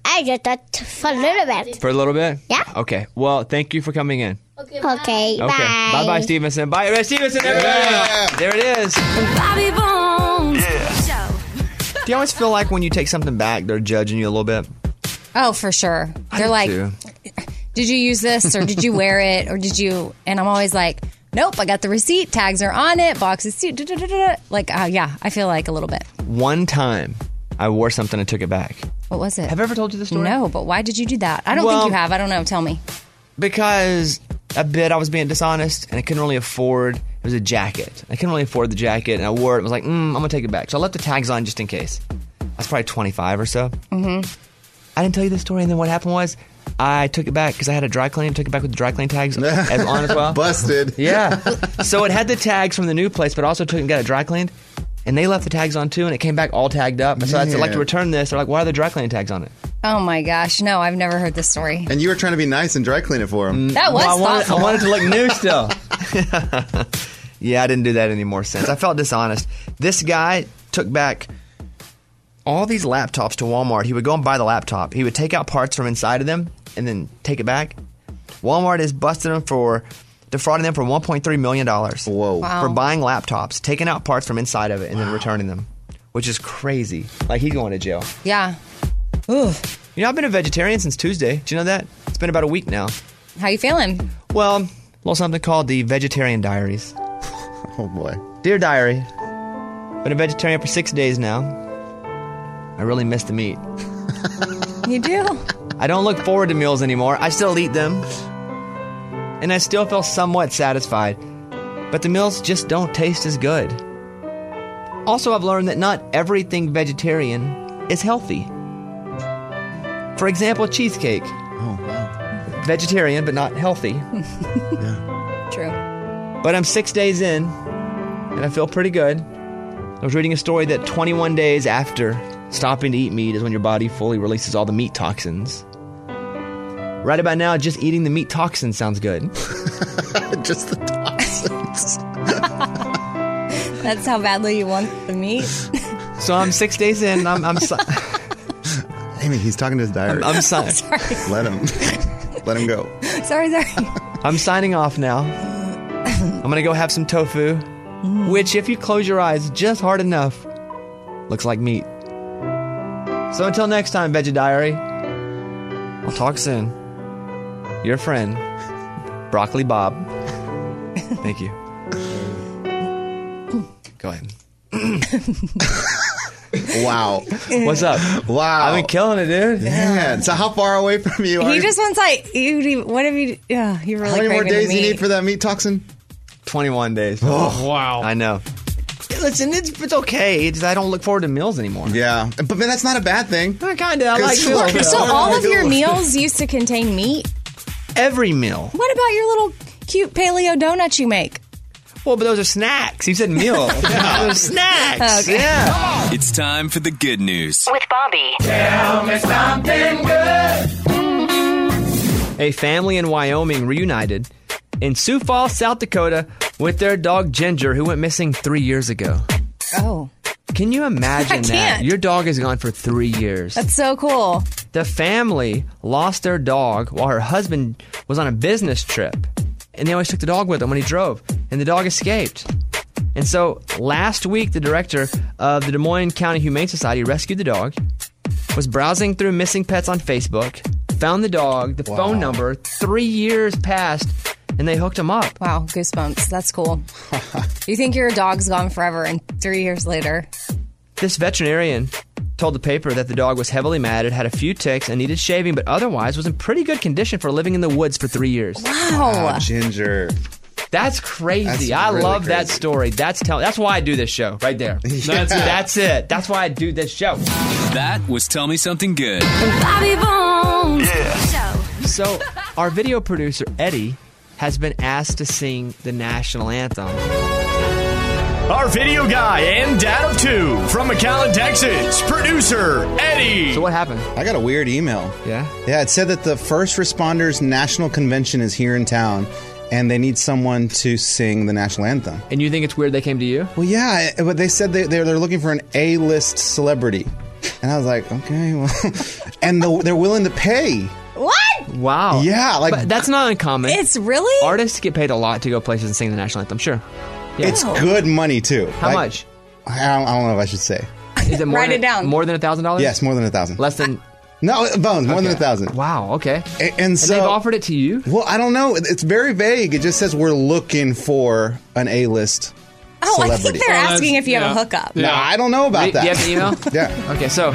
I just thought for a little bit. For a little bit? Yeah. Okay. Well, thank you for coming in. Okay, okay, bye. Bye bye, Stevenson. Bye, Ray Stevenson, everybody. Yeah. There it is. Bobby Bones Show. Do you always feel like when you take something back, they're judging you a little bit? Oh, for sure. I They're do like, too. did you use this or did you wear it or did you? And I'm always like, nope, I got the receipt. Tags are on it. Boxes too. Da, da, da, da. Like, uh, yeah, I feel like a little bit. One time, I wore something and took it back. What was it? Have I ever told you this story? No, but why did you do that? I don't Well- think you have. I don't know. Tell me. Because a bit I was being dishonest and I couldn't really afford. It was a jacket. I couldn't really afford the jacket and I wore it. I was like, mm, I'm gonna take it back. So I left the tags on just in case. I was probably twenty-five or so. Mm-hmm. I didn't tell you this story, and then what happened was I took it back because I had a dry clean. Took it back with the dry clean tags as on as well. Busted. Yeah. So it had the tags from the new place, but also took and got it dry cleaned. And they left the tags on too, and it came back all tagged up. And so I said, I'd like to Man. return this. They're like, why are the dry cleaning tags on it? Oh my gosh. No, I've never heard this story. And you were trying to be nice and dry clean it for him. That was Well, I wanted, thoughtful. I wanted to look new still. Yeah, I didn't do that anymore since. I felt dishonest. This guy took back all these laptops to Walmart. He would go and buy the laptop. He would take out parts from inside of them and then take it back. Walmart is busting them for defrauding them for one point three million dollars. Whoa. Wow. For buying laptops, taking out parts from inside of it, and then returning them, which is crazy. Like, he's going to jail. Yeah. Ooh. You know, I've been a vegetarian since Tuesday. Do you know that? It's been about a week now. How you feeling? Well, a little something called the Vegetarian Diaries. Oh, boy. Dear Diary, been a vegetarian for six days now. I really miss the meat. You do? I don't look forward to meals anymore. I still eat them. And I still feel somewhat satisfied. But the meals just don't taste as good. Also, I've learned that not everything vegetarian is healthy. For example, cheesecake. Oh, wow. Vegetarian, but not healthy. True. But I'm six days in, and I feel pretty good. I was reading a story that twenty-one days after stopping to eat meat is when your body fully releases all the meat toxins. Right about now, just eating the meat toxins sounds good. Just the toxins. That's how badly you want the meat? So I'm six days in. I'm, I'm, si- Amy, he's talking to his diary. I'm, si- Sorry. Let him. Let him go. Sorry, sorry. I'm signing off now. I'm gonna go have some tofu, which, if you close your eyes just hard enough, looks like meat. So until next time, Veggie Diary, I'll talk soon. Your friend, Broccoli Bob. Thank you. Go ahead. Wow. What's up? Wow. I've been killing it, dude. Man, so how far away from you are He you? just wants like, you, what have you, yeah, you're really How many more craving the days do you meat. need for that meat toxin? twenty-one days. Oh, wow. I know. Listen, it's, it's okay. It's, I don't look forward to meals anymore. Yeah. But man, that's not a bad thing. Kind of. I like 'Cause meals. look, So I all like of your meals. meals used to contain meat? Every meal. What about your little cute paleo donuts you make? Well, but those are snacks. You said meal. Yeah. Those are snacks. Okay. Yeah. It's time for the good news. With Bobby. Tell me something good. A family in Wyoming reunited in Sioux Falls, South Dakota, with their dog Ginger, who went missing three years ago. Oh, Can you imagine I that? can't. Your dog is gone for three years. that's so cool. The family lost their dog while her husband was on a business trip. And they always took the dog with them when he drove. And the dog escaped. And so last week, the director of the Des Moines County Humane Society rescued the dog, was browsing through missing pets on Facebook, found the dog, the Wow. phone number, three years passed, and they hooked him up. Wow, goosebumps. That's cool. You think your dog's gone forever and three years later? This veterinarian told the paper that the dog was heavily matted, had a few ticks, and needed shaving, but otherwise was in pretty good condition for living in the woods for three years. Wow. Oh, Ginger. That's crazy. That's I really love that crazy. story. That's tell. That's why I do this show right there. That's, that's it. That's why I do this show. That was Tell Me Something Good. Bobby Bones Show. So, our video producer Eddie has been asked to sing the national anthem. Our video guy and dad of two from McAllen, Texas, producer Eddie. So what happened? I got a weird email. Yeah. Yeah, it said that the First Responders National Convention is here in town, and they need someone to sing the national anthem. And you think it's weird they came to you? Well, yeah, but they said they, they're, they're looking for an A-list celebrity. And I was like, okay, well, and the, they're willing to pay. What? Wow. Yeah, like but that's not uncommon. It's really? Artists get paid a lot to go places and sing the national anthem. Sure. Yeah. It's good money too. How Like, much? I don't, I don't know if I should say. Is it more Write than, it down. More than a thousand dollars? Yes, more than a thousand. Less than. No, Bones, more Okay. than a thousand. Wow. Okay. And, and so they've offered it to you? Well, I don't know. It's very vague. It just says we're looking for an A-list Oh, celebrity. I think they're Oh, asking if you have yeah. a hookup. No, I don't know about Do, that. do you have the email? Yeah. Okay, so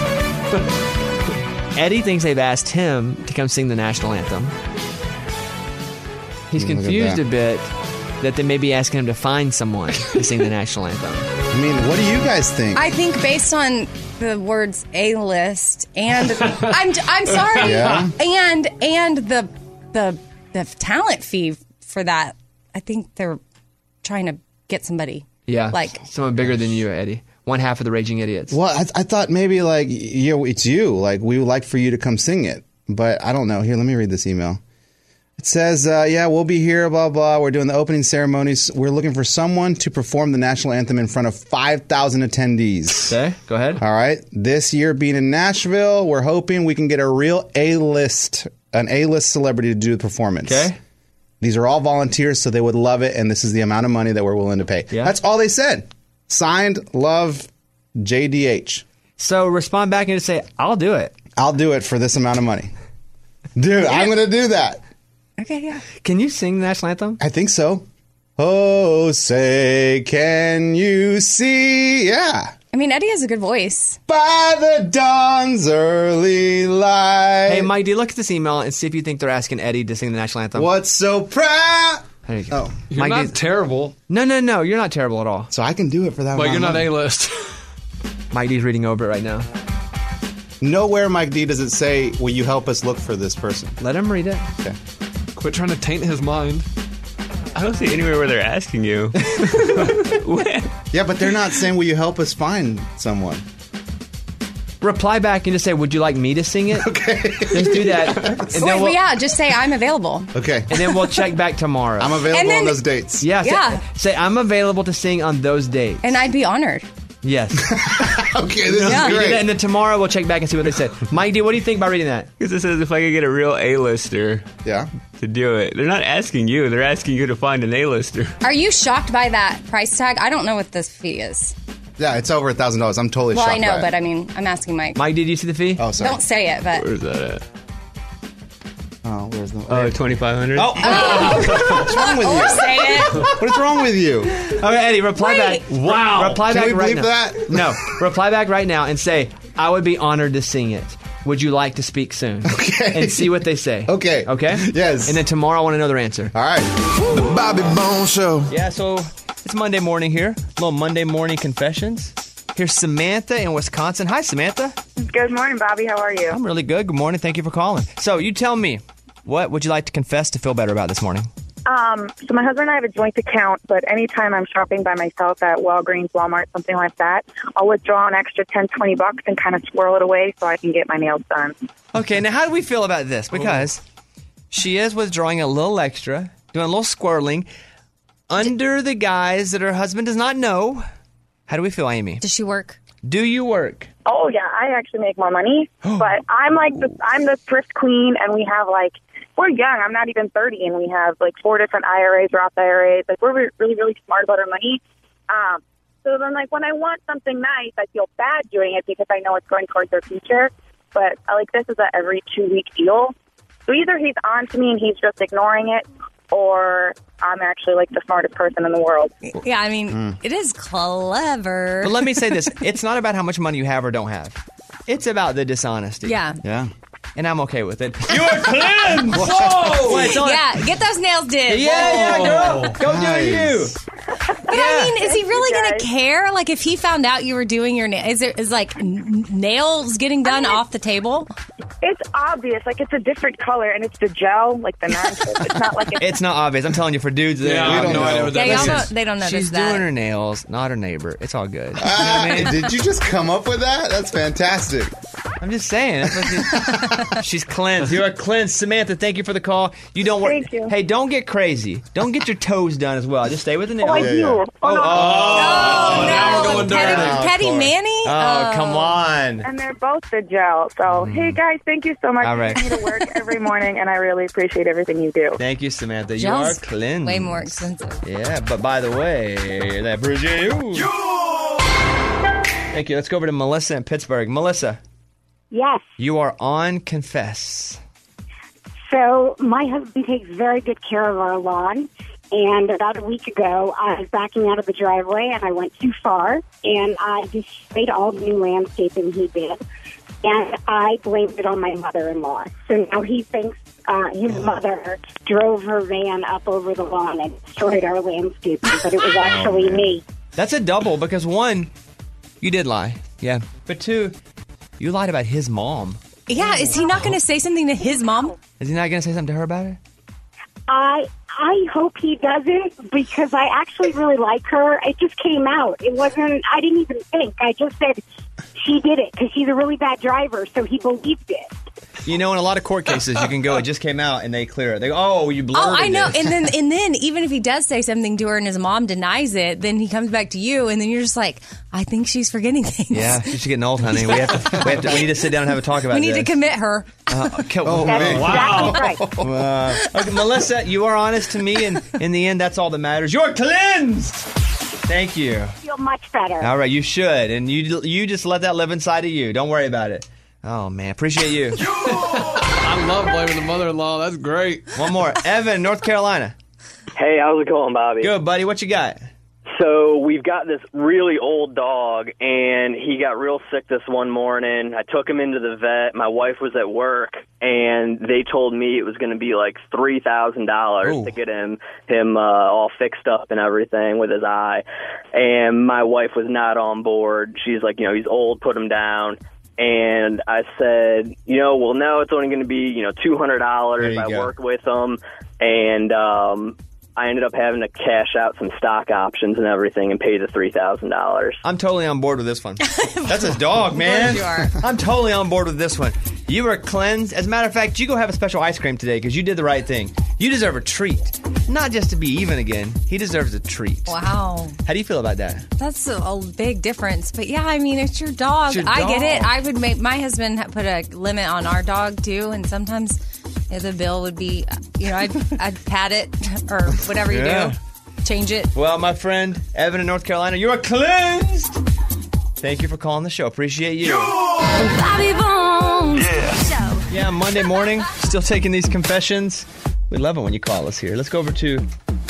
Eddie thinks they've asked him to come sing the national anthem. He's Look at confused that. a bit that they may be asking him to find someone to sing the national anthem. I mean, what do you guys think? I think based on the words A-list and I'm I'm sorry, Yeah. and and the the the talent fee for that, I think they're trying to get somebody. Yeah, Like- someone bigger than you, Eddie. One half of the Raging Idiots. Well, I, I thought maybe like, you know, it's you. Like, we would like for you to come sing it. But I don't know. Here, let me read this email. It says, uh, yeah, we'll be here, blah, blah. We're doing the opening ceremonies. We're looking for someone to perform the national anthem in front of five thousand attendees. Okay, go ahead. All right. This year being in Nashville, we're hoping we can get a real A-list, an A-list celebrity to do the performance. Okay. These are all volunteers, so they would love it, and this is the amount of money that we're willing to pay. Yeah. That's all they said. Signed, love, J D H. So respond back and just say, I'll do it. I'll do it for this amount of money. Dude, I'm going to do that. Okay, yeah. Can you sing the national anthem? I think so. Oh, say, can you see? Yeah. I mean, Eddie has a good voice. By the dawn's early light. Hey, Mike, do you look at this email and see if you think they're asking Eddie to sing the national anthem? What's so proud? There you go. Oh, You're Mike, not do- terrible, No, no, no. You're not terrible at all. so I can do it for that but amount you're of not money. A-list. Mike D's reading over it right now. Nowhere, Mike D, does it say, will you help us look for this person? Let him read it. Okay. Quit trying to taint his mind. I don't see anywhere where they're asking you. Yeah, but they're not saying, will you help us find someone? Reply back and just say, would you like me to sing it? Okay. Just do that. And Wait, then well, we'll, yeah, just say I'm available. Okay. and then we'll check back tomorrow. I'm available And then- on those dates. yeah, say, Yeah. say, I'm available to sing on those dates. And I'd be honored. Yes. Okay, this Yeah. is You do great. that, and then tomorrow we'll check back and see what they said. Mike D, what do you think about reading that? Because it says if I could get a real A-lister Yeah. to do it. They're not asking you. They're asking you to find an A-lister. Are you shocked by that price tag? I don't know what this fee is. Yeah, it's over a thousand dollars. I'm totally Well, shocked I know, by it. but I mean, I'm asking Mike. Mike D, do you see the fee? Oh, sorry. Don't say it, but Where's that at? Oh, where's the... Oh, twenty-five hundred? Oh, what's wrong with or you? say it. What is wrong with you? Okay, Eddie, reply Wait. back. Wow. Reply Can back we right bleep now. that? No, reply back right now and say, I would be honored to sing it. Would you like to speak soon? Okay. And see what they say. Okay. Okay? Yes. And then tomorrow I want to know their answer. All right. The Bobby Bones Show. Yeah, so it's Monday morning here. Little Monday morning confessions. Here's Samantha in Wisconsin. Hi, Samantha. Good morning, Bobby. How are you? I'm really good. Good morning. Thank you for calling. So you tell me, what would you like to confess to feel better about this morning? Um, so my husband and I have a joint account, but anytime I'm shopping by myself at Walgreens, Walmart, something like that, I'll withdraw an extra ten, twenty bucks and kind of squirrel it away so I can get my nails done. Okay, now how do we feel about this? Because she is withdrawing a little extra, doing a little squirreling, under the guise that her husband does not know. How do we feel, Amy? Does she work? Do you work? Oh yeah, I actually make more money, but I'm like the I'm the thrift queen, and we have like we're young. I'm not even thirty, and we have like four different I R As, Roth I R As. Like we're re- really really smart about our money. Um, so then like when I want something nice, I feel bad doing it because I know it's going towards their future. But uh, like this is a every two week deal. So either he's on to me and he's just ignoring it, or I'm actually like the smartest person in the world. Yeah, I mean, it is clever. But let me say this. It's not about how much money you have or don't have. It's about the dishonesty. Yeah. Yeah. And I'm okay with it. You are cleansed! Whoa! Wait, it's on- Yeah, get those nails did. Yeah, yeah, girl. Go Nice. do you. But I mean, is he really you, going guys. to care? Like, if he found out you were doing your nails, is it is like n- nails getting done off the table? It's obvious, like it's a different color, and it's the gel, like the non-tip. It's not like it's, It's not obvious. I'm telling you, for dudes, that Yeah, I we have don't no know. idea what that Yeah, y'all is. don't, they don't notice She's that. doing her nails, not her neighbor. It's all good. Ah, did you just come up with that? That's fantastic. I'm just saying. That's what she, she's cleansed. You are cleansed. Samantha, thank you for the call. You don't work. Thank you. Hey, don't get crazy. Don't get your toes done as well. Just stay with the nails. Oh, I do. Yeah, yeah. Oh, no. Oh, Oh, now no. we're going dirty. Petty, Petty Manny? Oh, come on. And they're both the gel. So, hey, guys, thank you so much All for right. taking me to work every morning, and I really appreciate everything you do. Thank you, Samantha. You Gel's are cleansed. way more expensive. Yeah, but by the way, that appreciate you. Thank you. Let's go over to Melissa in Pittsburgh. Melissa, Yes. you are on Confess. So my husband takes very good care of our lawn. And about a week ago, I was backing out of the driveway and I went too far. And I destroyed all the new landscaping he did. And I blamed it on my mother-in-law. So now he thinks uh, his mother drove her van up over the lawn and destroyed our landscaping. But it was actually me. That's a double because one, you did lie. Yeah. But two, you lied about his mom. Yeah, is he not going to say something to his mom? Is he not going to say something to her about it? I I hope he doesn't, because I actually really like her. It just came out. It wasn't, I didn't even think. I just said she did it because she's a really bad driver, so he believed it. You know, in a lot of court cases, you can go, it just came out, and they clear it. They go, oh, you blurted Oh, I know. it. And then, and then, even if he does say something to her and his mom denies it, then he comes back to you, and then you're just like, I think she's forgetting things. Yeah, she's getting old, honey. We have to. We, have to, we need to sit down and have a talk about We need this. to commit her. Uh, okay, Oh, wow. man. Wow. Exactly right. Uh, okay, Melissa, you are honest to me, and in the end, that's all that matters. You're cleansed. Thank you. I feel much better. All right, you should, and you you just let that live inside of you. Don't worry about it. Oh man, appreciate you. I love blaming the mother-in-law. That's great. One more, Evan, North Carolina. Hey, how's it going, Bobby? Good, buddy. What you got? So we've got this really old dog, and he got real sick this one morning. I took him into the vet. My wife was at work, and they told me it was going to be like three thousand dollars to get him him uh, all fixed up and everything with his eye. And my wife was not on board. She's like, you know, he's old, put him down. And I said, you know, well, no, it's only going to be, you know, two hundred dollars. I go. worked with him, and um, I ended up having to cash out some stock options and everything and pay the three thousand dollars. I'm totally on board with this one. That's his dog, man. you are. I'm totally on board with this one. You are cleansed. As a matter of fact, you go have a special ice cream today because you did the right thing. You deserve a treat. Not just to be even again. He deserves a treat. Wow. How do you feel about that? That's a, a big difference. But yeah, I mean, it's your dog. It's your I get it. dog. I would make, my husband ha- put a limit on our dog too. And sometimes yeah, the bill would be, you know, I'd, I'd pat it or whatever you Yeah. do. Change it. Well, my friend, Evan in North Carolina, you are cleansed. Thank you for calling the show. Appreciate you. Bobby Bones. Yeah. Yeah, Monday morning, still taking these confessions. We love it when you call us here. Let's go over to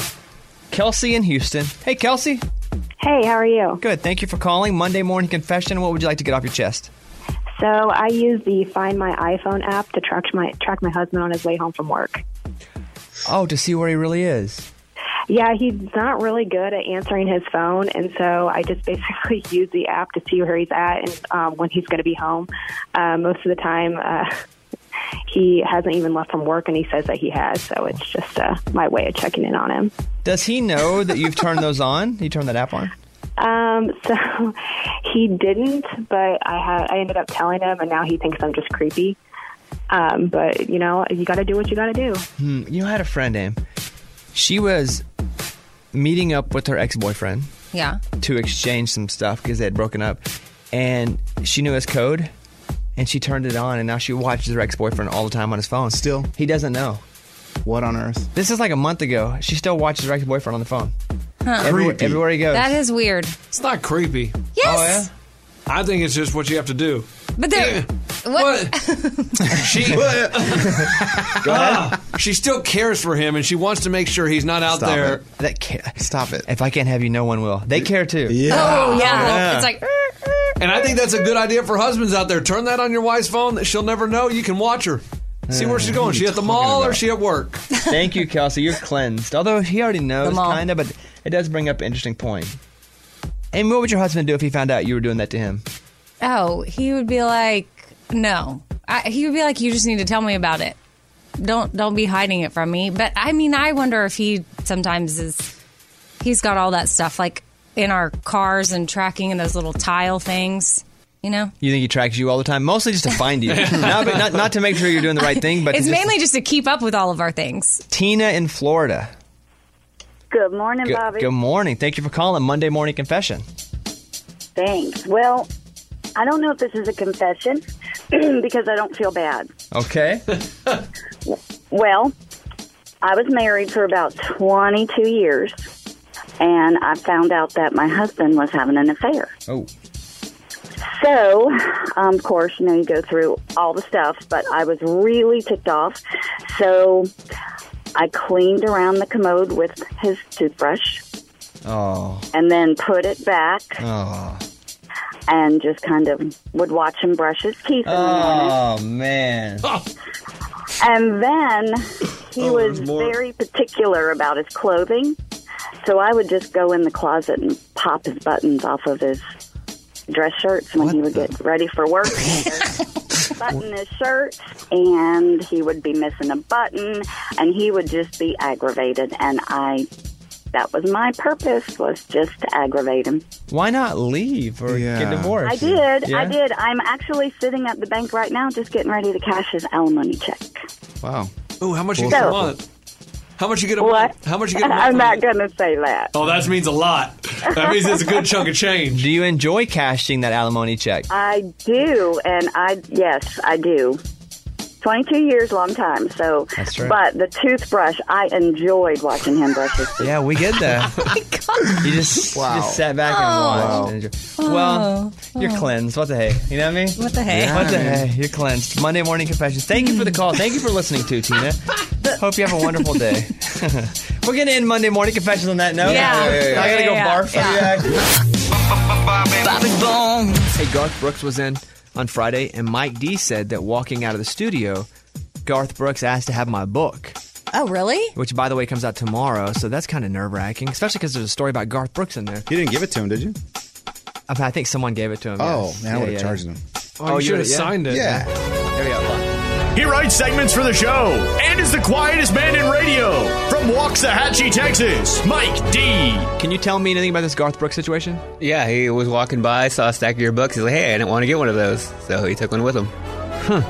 Kelsey in Houston. Hey, Kelsey. Hey, how are you? Good. Thank you for calling. Monday morning confession. What would you like to get off your chest? So I use the Find My iPhone app to track my track my husband on his way home from work. Oh, to see where he really is. Yeah, he's not really good at answering his phone, and so I just basically use the app to see where he's at and um, when he's going to be home. Uh, most of the time, uh, he hasn't even left from work, and he says that he has, so it's just uh, my way of checking in on him. Does he know that you've turned those on? You turned that app on? Um, so he didn't, but I had I ended up telling him, and now he thinks I'm just creepy. Um, but you know, you got to do what you got to do. Hmm. You know, I had a friend, Em. She was meeting up with her ex-boyfriend Yeah. to exchange some stuff because they had broken up, and she knew his code, and she turned it on, and now she watches her ex-boyfriend all the time on his phone. Still? He doesn't know. What on earth? This is like a month ago. She still watches her ex-boyfriend on the phone. Huh. Everywhere, everywhere he goes. That is weird. It's not creepy. Yes. Oh, yeah? I think it's just what you have to do. But there. What? She, Go ahead. She still cares for him, and she wants to make sure he's not out Stop there. it. That ca- Stop it. If I can't have you, no one will. They care too. Oh, yeah. Yeah. It's like. And I think that's a good idea for husbands out there. Turn that on your wife's phone that she'll never know. You can watch her. See where she's going. Is she at the mall or is she at work? Thank you, Kelsey. You're cleansed. Although he already knows, kind of, but it does bring up an interesting point. And what would your husband do if he found out you were doing that to him? Oh, he would be like, no. I, he would be like, you just need to tell me about it. Don't don't be hiding it from me. But I mean, I wonder if he sometimes is. He's got all that stuff like in our cars and tracking and those little tile things. You know? You think he tracks you all the time? Mostly just to find you. not, not, not to make sure you're doing the right thing, but It's to just- mainly just to keep up with all of our things. Tina in Florida. Good morning, Good, Bobby. good morning. Thank you for calling Monday Morning Confession. Thanks. Well, I don't know if this is a confession because I don't feel bad. Okay. Well, I was married for about twenty-two years, and I found out that my husband was having an affair. Oh. So, um, of course, you know, you go through all the stuff, but I was really ticked off. So I cleaned around the commode with his toothbrush Oh. and then put it back Oh. and just kind of would watch him brush his teeth in the morning. Oh, man. And then he Oh, was there's more. very particular about his clothing. So I would just go in the closet and pop his buttons off of his dress shirts when he would get ready for work. Button his shirt, and he would be missing a button, and he would just be aggravated. And I, that was my purpose, was just to aggravate him. Why not leave or get divorced? I did. Yeah? I did. I'm actually sitting at the bank right now just getting ready to cash his alimony check. Wow. Ooh, how much you Cool. get a So- month? How much you get a What? month? How much you get a month? I'm not going to say that. Oh, that means a lot. That means it's a good chunk of change. Do you enjoy cashing that alimony check? I do, and I, yes, I do. twenty-two years, long time. So, That's right. But the toothbrush, I enjoyed watching him brush his teeth. Yeah, we get that. You just, you just sat back and Oh. watched. and enjoyed- Well, you're cleansed. What the hey? You know what I mean? What the hey? What the Yeah, hey? You're cleansed. Monday Morning Confessions. Thank you for the call. Thank you for listening to, Tina. Hope you have a wonderful day. We're going to end Monday Morning Confessions on that note. Yeah. Yeah, yeah, yeah. I got to go Yeah, barf for you. Bobby Bones. Hey, Garth Brooks was in on Friday, and Mike D said that walking out of the studio, Garth Brooks asked to have my book. Oh, really? Which, by the way, comes out tomorrow, so that's kind of nerve-wracking, especially because there's a story about Garth Brooks in there. You didn't give it to him, did you? I, I think someone gave it to him. Oh, yes. man, I Yeah, would have yeah. charged him. Oh, you should have yeah? signed it. Yeah. There we go. Fun. He writes segments for the show and is the quietest man in radio. From Waxahachie, Texas, Mike D. Can you tell me anything about this Garth Brooks situation? Yeah, he was walking by, saw a stack of your books. He's like, hey, I didn't want to get one of those. So he took one with him. Huh.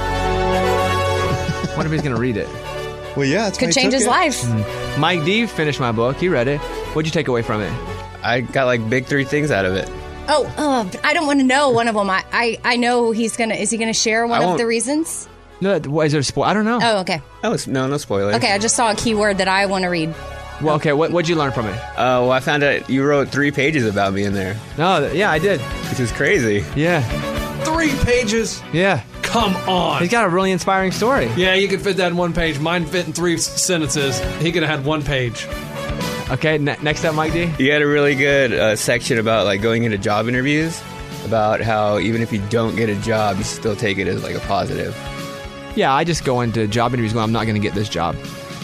What if he's going to read it? Well, yeah, that's Could change his life. Mm. Mike D finished my book. He read it. What'd you take away from it? I got like big three things out of it. Oh, uh, but I don't want to know one of them. I, I, I know he's going to, is he going to share one I of won't- the reasons? No, what, is there a spoil? I don't know. Oh, okay. Oh, no, no spoilers. Okay, I just saw a keyword that I want to read. Well, okay, what, what'd you learn from it? Uh, well, I found out you wrote three pages about me in there. No, yeah, I did. Which is crazy. Yeah. Three pages? Yeah. Come on. He's got a really inspiring story. Yeah, you could fit that in one page. Mine fit in three s- sentences. He could have had one page. Okay, ne- next up, Mike D. You had a really good uh, section about like going into job interviews, about how even if you don't get a job, you still take it as like a positive. Yeah, I just go into job interviews going, I'm not going to get this job.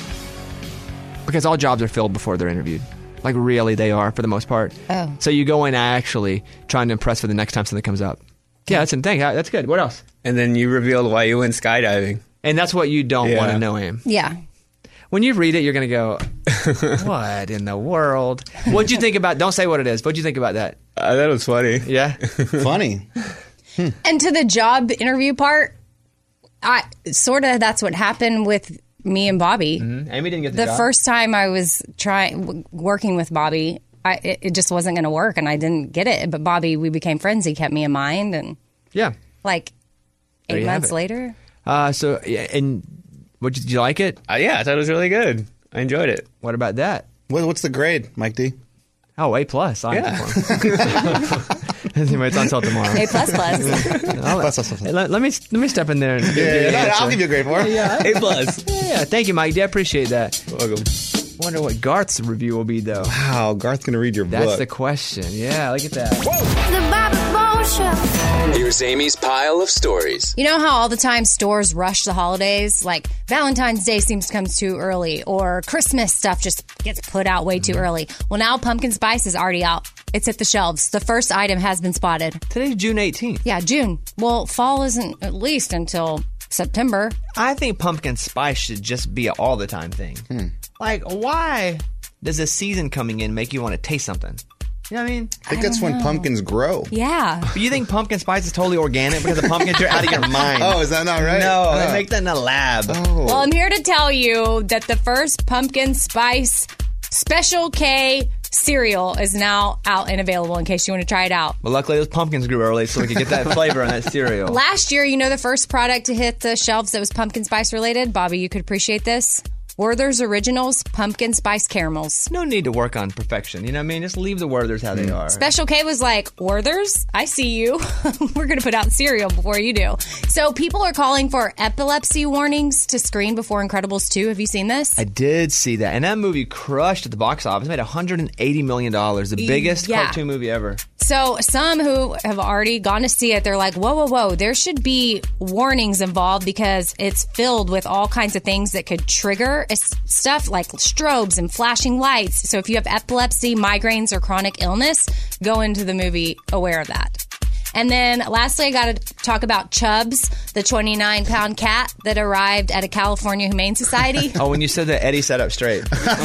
Because all jobs are filled before they're interviewed. Like, really, they are, for the most part. Oh. So you go in actually trying to impress for the next time something comes up. Yeah, that's the thing. That's good. What else? And then you revealed why you went skydiving. And that's what you don't Yeah. want to know, Am. Yeah. When you read it, you're going to go, what in the world? What'd you think about, don't say what it is. What'd you think about that? Uh, that was funny. Yeah? Funny. And to the job interview part, I sort of that's what happened with me and Bobby. Mm-hmm. Amy didn't get the, The job. first time I was trying w- working with Bobby, I, it, it just wasn't going to work, and I didn't get it. But Bobby, we became friends. He kept me in mind, and Yeah. like There eight you have months it. later, Uh, so, yeah, and what, did you like it? Uh, yeah, I thought it was really good. I enjoyed it. What about that? What, what's the grade, Mike D? Oh, A plus. I Yeah. Anyway, it's on until tomorrow. A plus plus. I'll let, Plus, plus, plus. Hey, let, let me let me step in there. And give Yeah, you yeah, the yeah, answer. I'll give you a grade for it. Yeah, A plus. yeah. Thank you, Mike. I appreciate that. Welcome. Wonder what Garth's review will be, though. Wow, Garth's going to read your That's book. the question. Yeah, look at that. The Bobby Bones Show. Here's Amy's pile of stories. You know how all the time stores rush the holidays? Like Valentine's Day seems to come too early, or Christmas stuff just gets put out way too early. Well, now pumpkin spice is already out. It's at the shelves. The first item has been spotted. Today's June eighteenth. Yeah, June. Well, fall isn't at least until September. I think pumpkin spice should just be an all the time thing. Like, why does a season coming in make you want to taste something? You know what I mean? I think that's when pumpkins grow. Yeah. But you think pumpkin spice is totally organic because the pumpkins are out of your mind? Oh, is that not right? No, Uh. they make that in a lab. Oh. Well, I'm here to tell you that the first pumpkin spice Special K cereal is now out and available in case you want to try it out. But luckily those pumpkins grew early so we could get that flavor on that cereal. Last year, you know the first product to hit the shelves that was pumpkin spice related? Bobby, you could appreciate this. Werther's Originals Pumpkin Spice Caramels. No need to work on perfection. You know what I mean? Just leave the Werther's how they are. Special K was like, Werther's? I see you. We're going to put out cereal before you do. So people are calling for epilepsy warnings to screen before Incredibles two. Have you seen this? I did see that. And that movie crushed at the box office. It made one hundred eighty million dollars. The biggest Yeah. cartoon movie ever. So some who have already gone to see it, they're like, whoa, whoa, whoa, there should be warnings involved because it's filled with all kinds of things that could trigger s- stuff like strobes and flashing lights. So if you have epilepsy, migraines, or chronic illness, go into the movie aware of that. And then lastly, I got to talk about Chubbs, the twenty-nine pound cat that arrived at a California Humane Society. Oh, when you said that, Eddie sat up straight.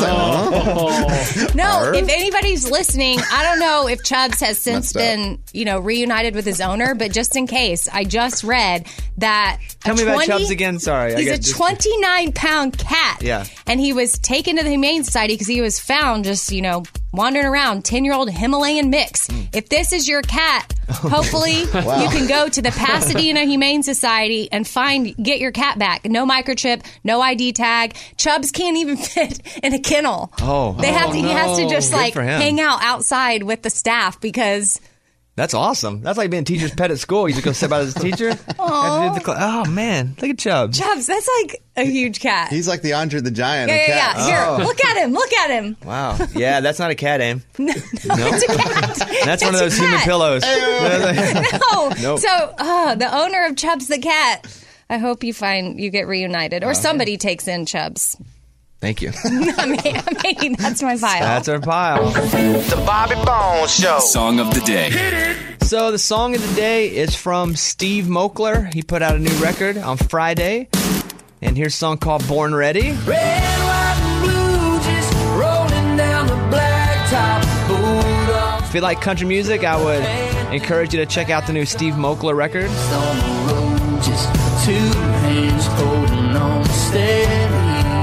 No, if anybody's listening, I don't know if Chubbs has since Messed up. been, you know, reunited with his owner, but just in case, I just read that. Tell a me about twenty Chubbs again. Sorry. I He's a got just- twenty-nine pound cat. Yeah. And he was taken to the Humane Society because he was found just, you know, wandering around, ten-year-old Himalayan mix. If this is your cat, hopefully Wow. you can go to the Pasadena Humane Society and find, get your cat back. No microchip, no I D tag. Chubbs can't even fit in a kennel. Oh. They have Oh, to, he has to no. just Good like for him. hang out outside with the staff because That's awesome. That's like being teacher's pet at school. You just go sit by the teacher. Have to do the cl- oh, man. Look at Chubbs. Chubbs, that's like a huge cat. He's like the Andre the Giant. yeah, of yeah, cats. yeah. Oh. Here, look at him. Look at him. Wow. Yeah, that's not a cat, Aim. No, it's a cat. That's one of It's those a human cat. pillows. No. Nope. So, uh, the owner of Chubbs the cat. I hope you find you get reunited, or Okay. somebody takes in Chubbs. Thank you. I mean, I mean, that's my file. That's our pile. The Bobby Bones Show. Song of the day. So the song of the day is from Steve Mokler. He put out a new record on Friday. And here's a song called Born Ready. Red, white, and blue, just rolling down the blacktop. Bulldog If you like country music, I would encourage you to check out the new Steve Mokler record. on the road, just two hands holding on steady.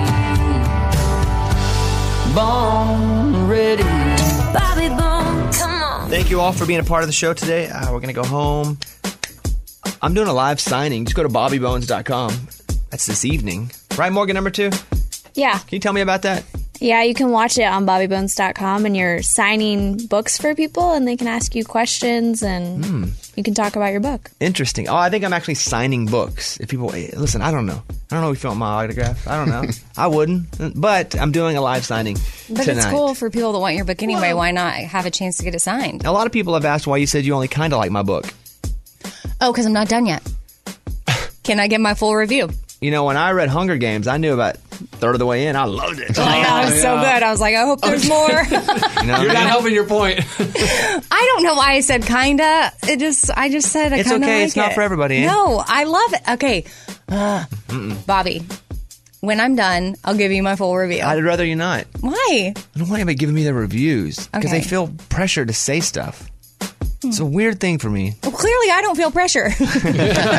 Born ready. Bobby Bones, come on. Thank you all for being a part of the show today. Uh, we're going to go home. I'm doing a live signing. Just go to bobby bones dot com. That's this evening. Right, Morgan, number two? Yeah. Can you tell me about that? Yeah, you can watch it on bobby bones dot com, and you're signing books for people, and they can ask you questions, and Hmm. you can talk about your book. Interesting. Oh, I think I'm actually signing books. If people hey, listen, I don't know. I don't know if you want my autograph. I don't know. I wouldn't, but I'm doing a live signing But tonight. it's cool for people that want your book anyway. Why not have a chance to get it signed? A lot of people have asked why you said you only kind of like my book. Oh, because I'm not done yet. Can I get my full review? You know, when I read Hunger Games, I knew about a third of the way in. I loved it. Oh, yeah, it was so good. I was like, I hope there's more. You know what You're I mean? not helping your point. I don't know why I said kinda. It just, I just said I It's kinda okay. like It's not it. for everybody, eh? No, I love it. Okay, uh, Bobby, when I'm done, I'll give you my full review. I'd rather you not. Why? I don't want anybody giving me their reviews because Okay. they feel pressure to say stuff. It's a weird thing for me. Well, clearly, I don't feel pressure. You're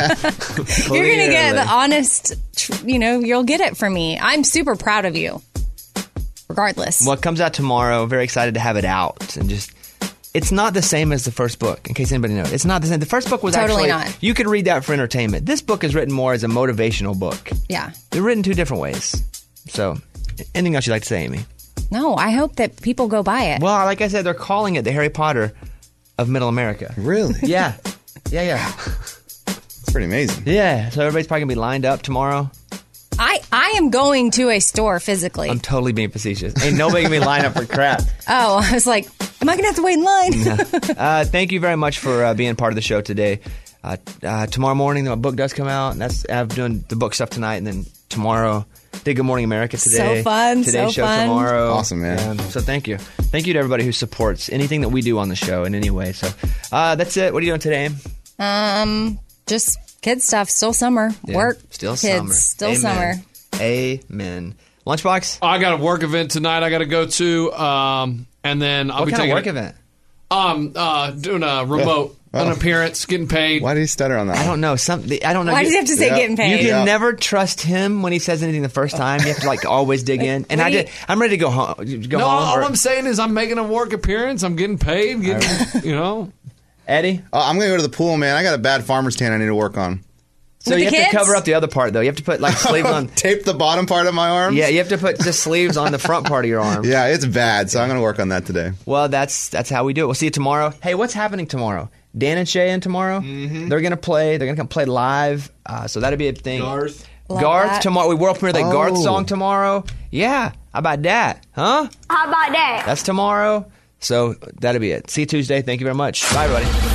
gonna get the honest. tr- You know, you'll get it from me. I'm super proud of you. Regardless. Well, it comes out tomorrow. Very excited to have it out. And just, it's not the same as the first book, in case anybody knows. It's not the same. The first book was Totally actually, not. you could read that for entertainment. This book is written more as a motivational book. Yeah. They're written two different ways. So, anything else you'd like to say, Amy? No, I hope that people go buy it. Well, like I said, they're calling it the Harry Potter of Middle America. Really? Yeah. Yeah, yeah. It's pretty amazing. Yeah. So everybody's probably going to be lined up tomorrow. I, I am going to a store physically. I'm totally being facetious. Ain't nobody going to be lined up for crap. oh, I was like, am I going to have to wait in line? Uh, thank you very much for uh, being part of the show today. Uh, uh, tomorrow morning, the book does come out, and that's I'm doing the book stuff tonight, and then tomorrow, did Good Morning America today. So fun, Today's so show fun. tomorrow. Awesome, man. Um, so thank you, thank you to everybody who supports anything that we do on the show in any way. So uh, that's it. What are you doing today, Em? Um, just kid stuff. Still summer. Yeah, Work. still kids. summer. Still Amen. summer. Amen. Lunchbox. I got a work event tonight I got to go to, um, and then I'll What be kind of taking work a- event? Um, uh, doing a remote Oh. an appearance, getting paid. Why did he stutter on that? I don't know. Something. I don't know. Why does he have to say Yeah. getting paid? You can Yeah. never trust him when he says anything the first time. You have to like always dig in. And What I do you- did. I'm ready to go home. Go No, home. all or- I'm saying is I'm making a work appearance. I'm getting paid. Getting, you know. Eddie. Oh, I'm gonna go to the pool, man. I got a bad farmer's tan I need to work on. So With you the have to kids? cover up the other part though. You have to put like sleeves on. Tape the bottom part of my arms. Yeah, you have to put just sleeves on the front part of your arm. Yeah, it's bad. So I'm gonna work on that today. Well, that's that's how we do it. We'll see you tomorrow. Hey, what's happening tomorrow? Dan and Shay in tomorrow. Mm-hmm. They're gonna play. They're gonna come play live. Uh, so that'll be a thing. Garth. Love Garth that. tomorrow. We world premiere that Oh. Garth song tomorrow. Yeah, how about that? Huh? How about that? That's tomorrow. So that'll be it. See you Tuesday. Thank you very much. Bye, everybody.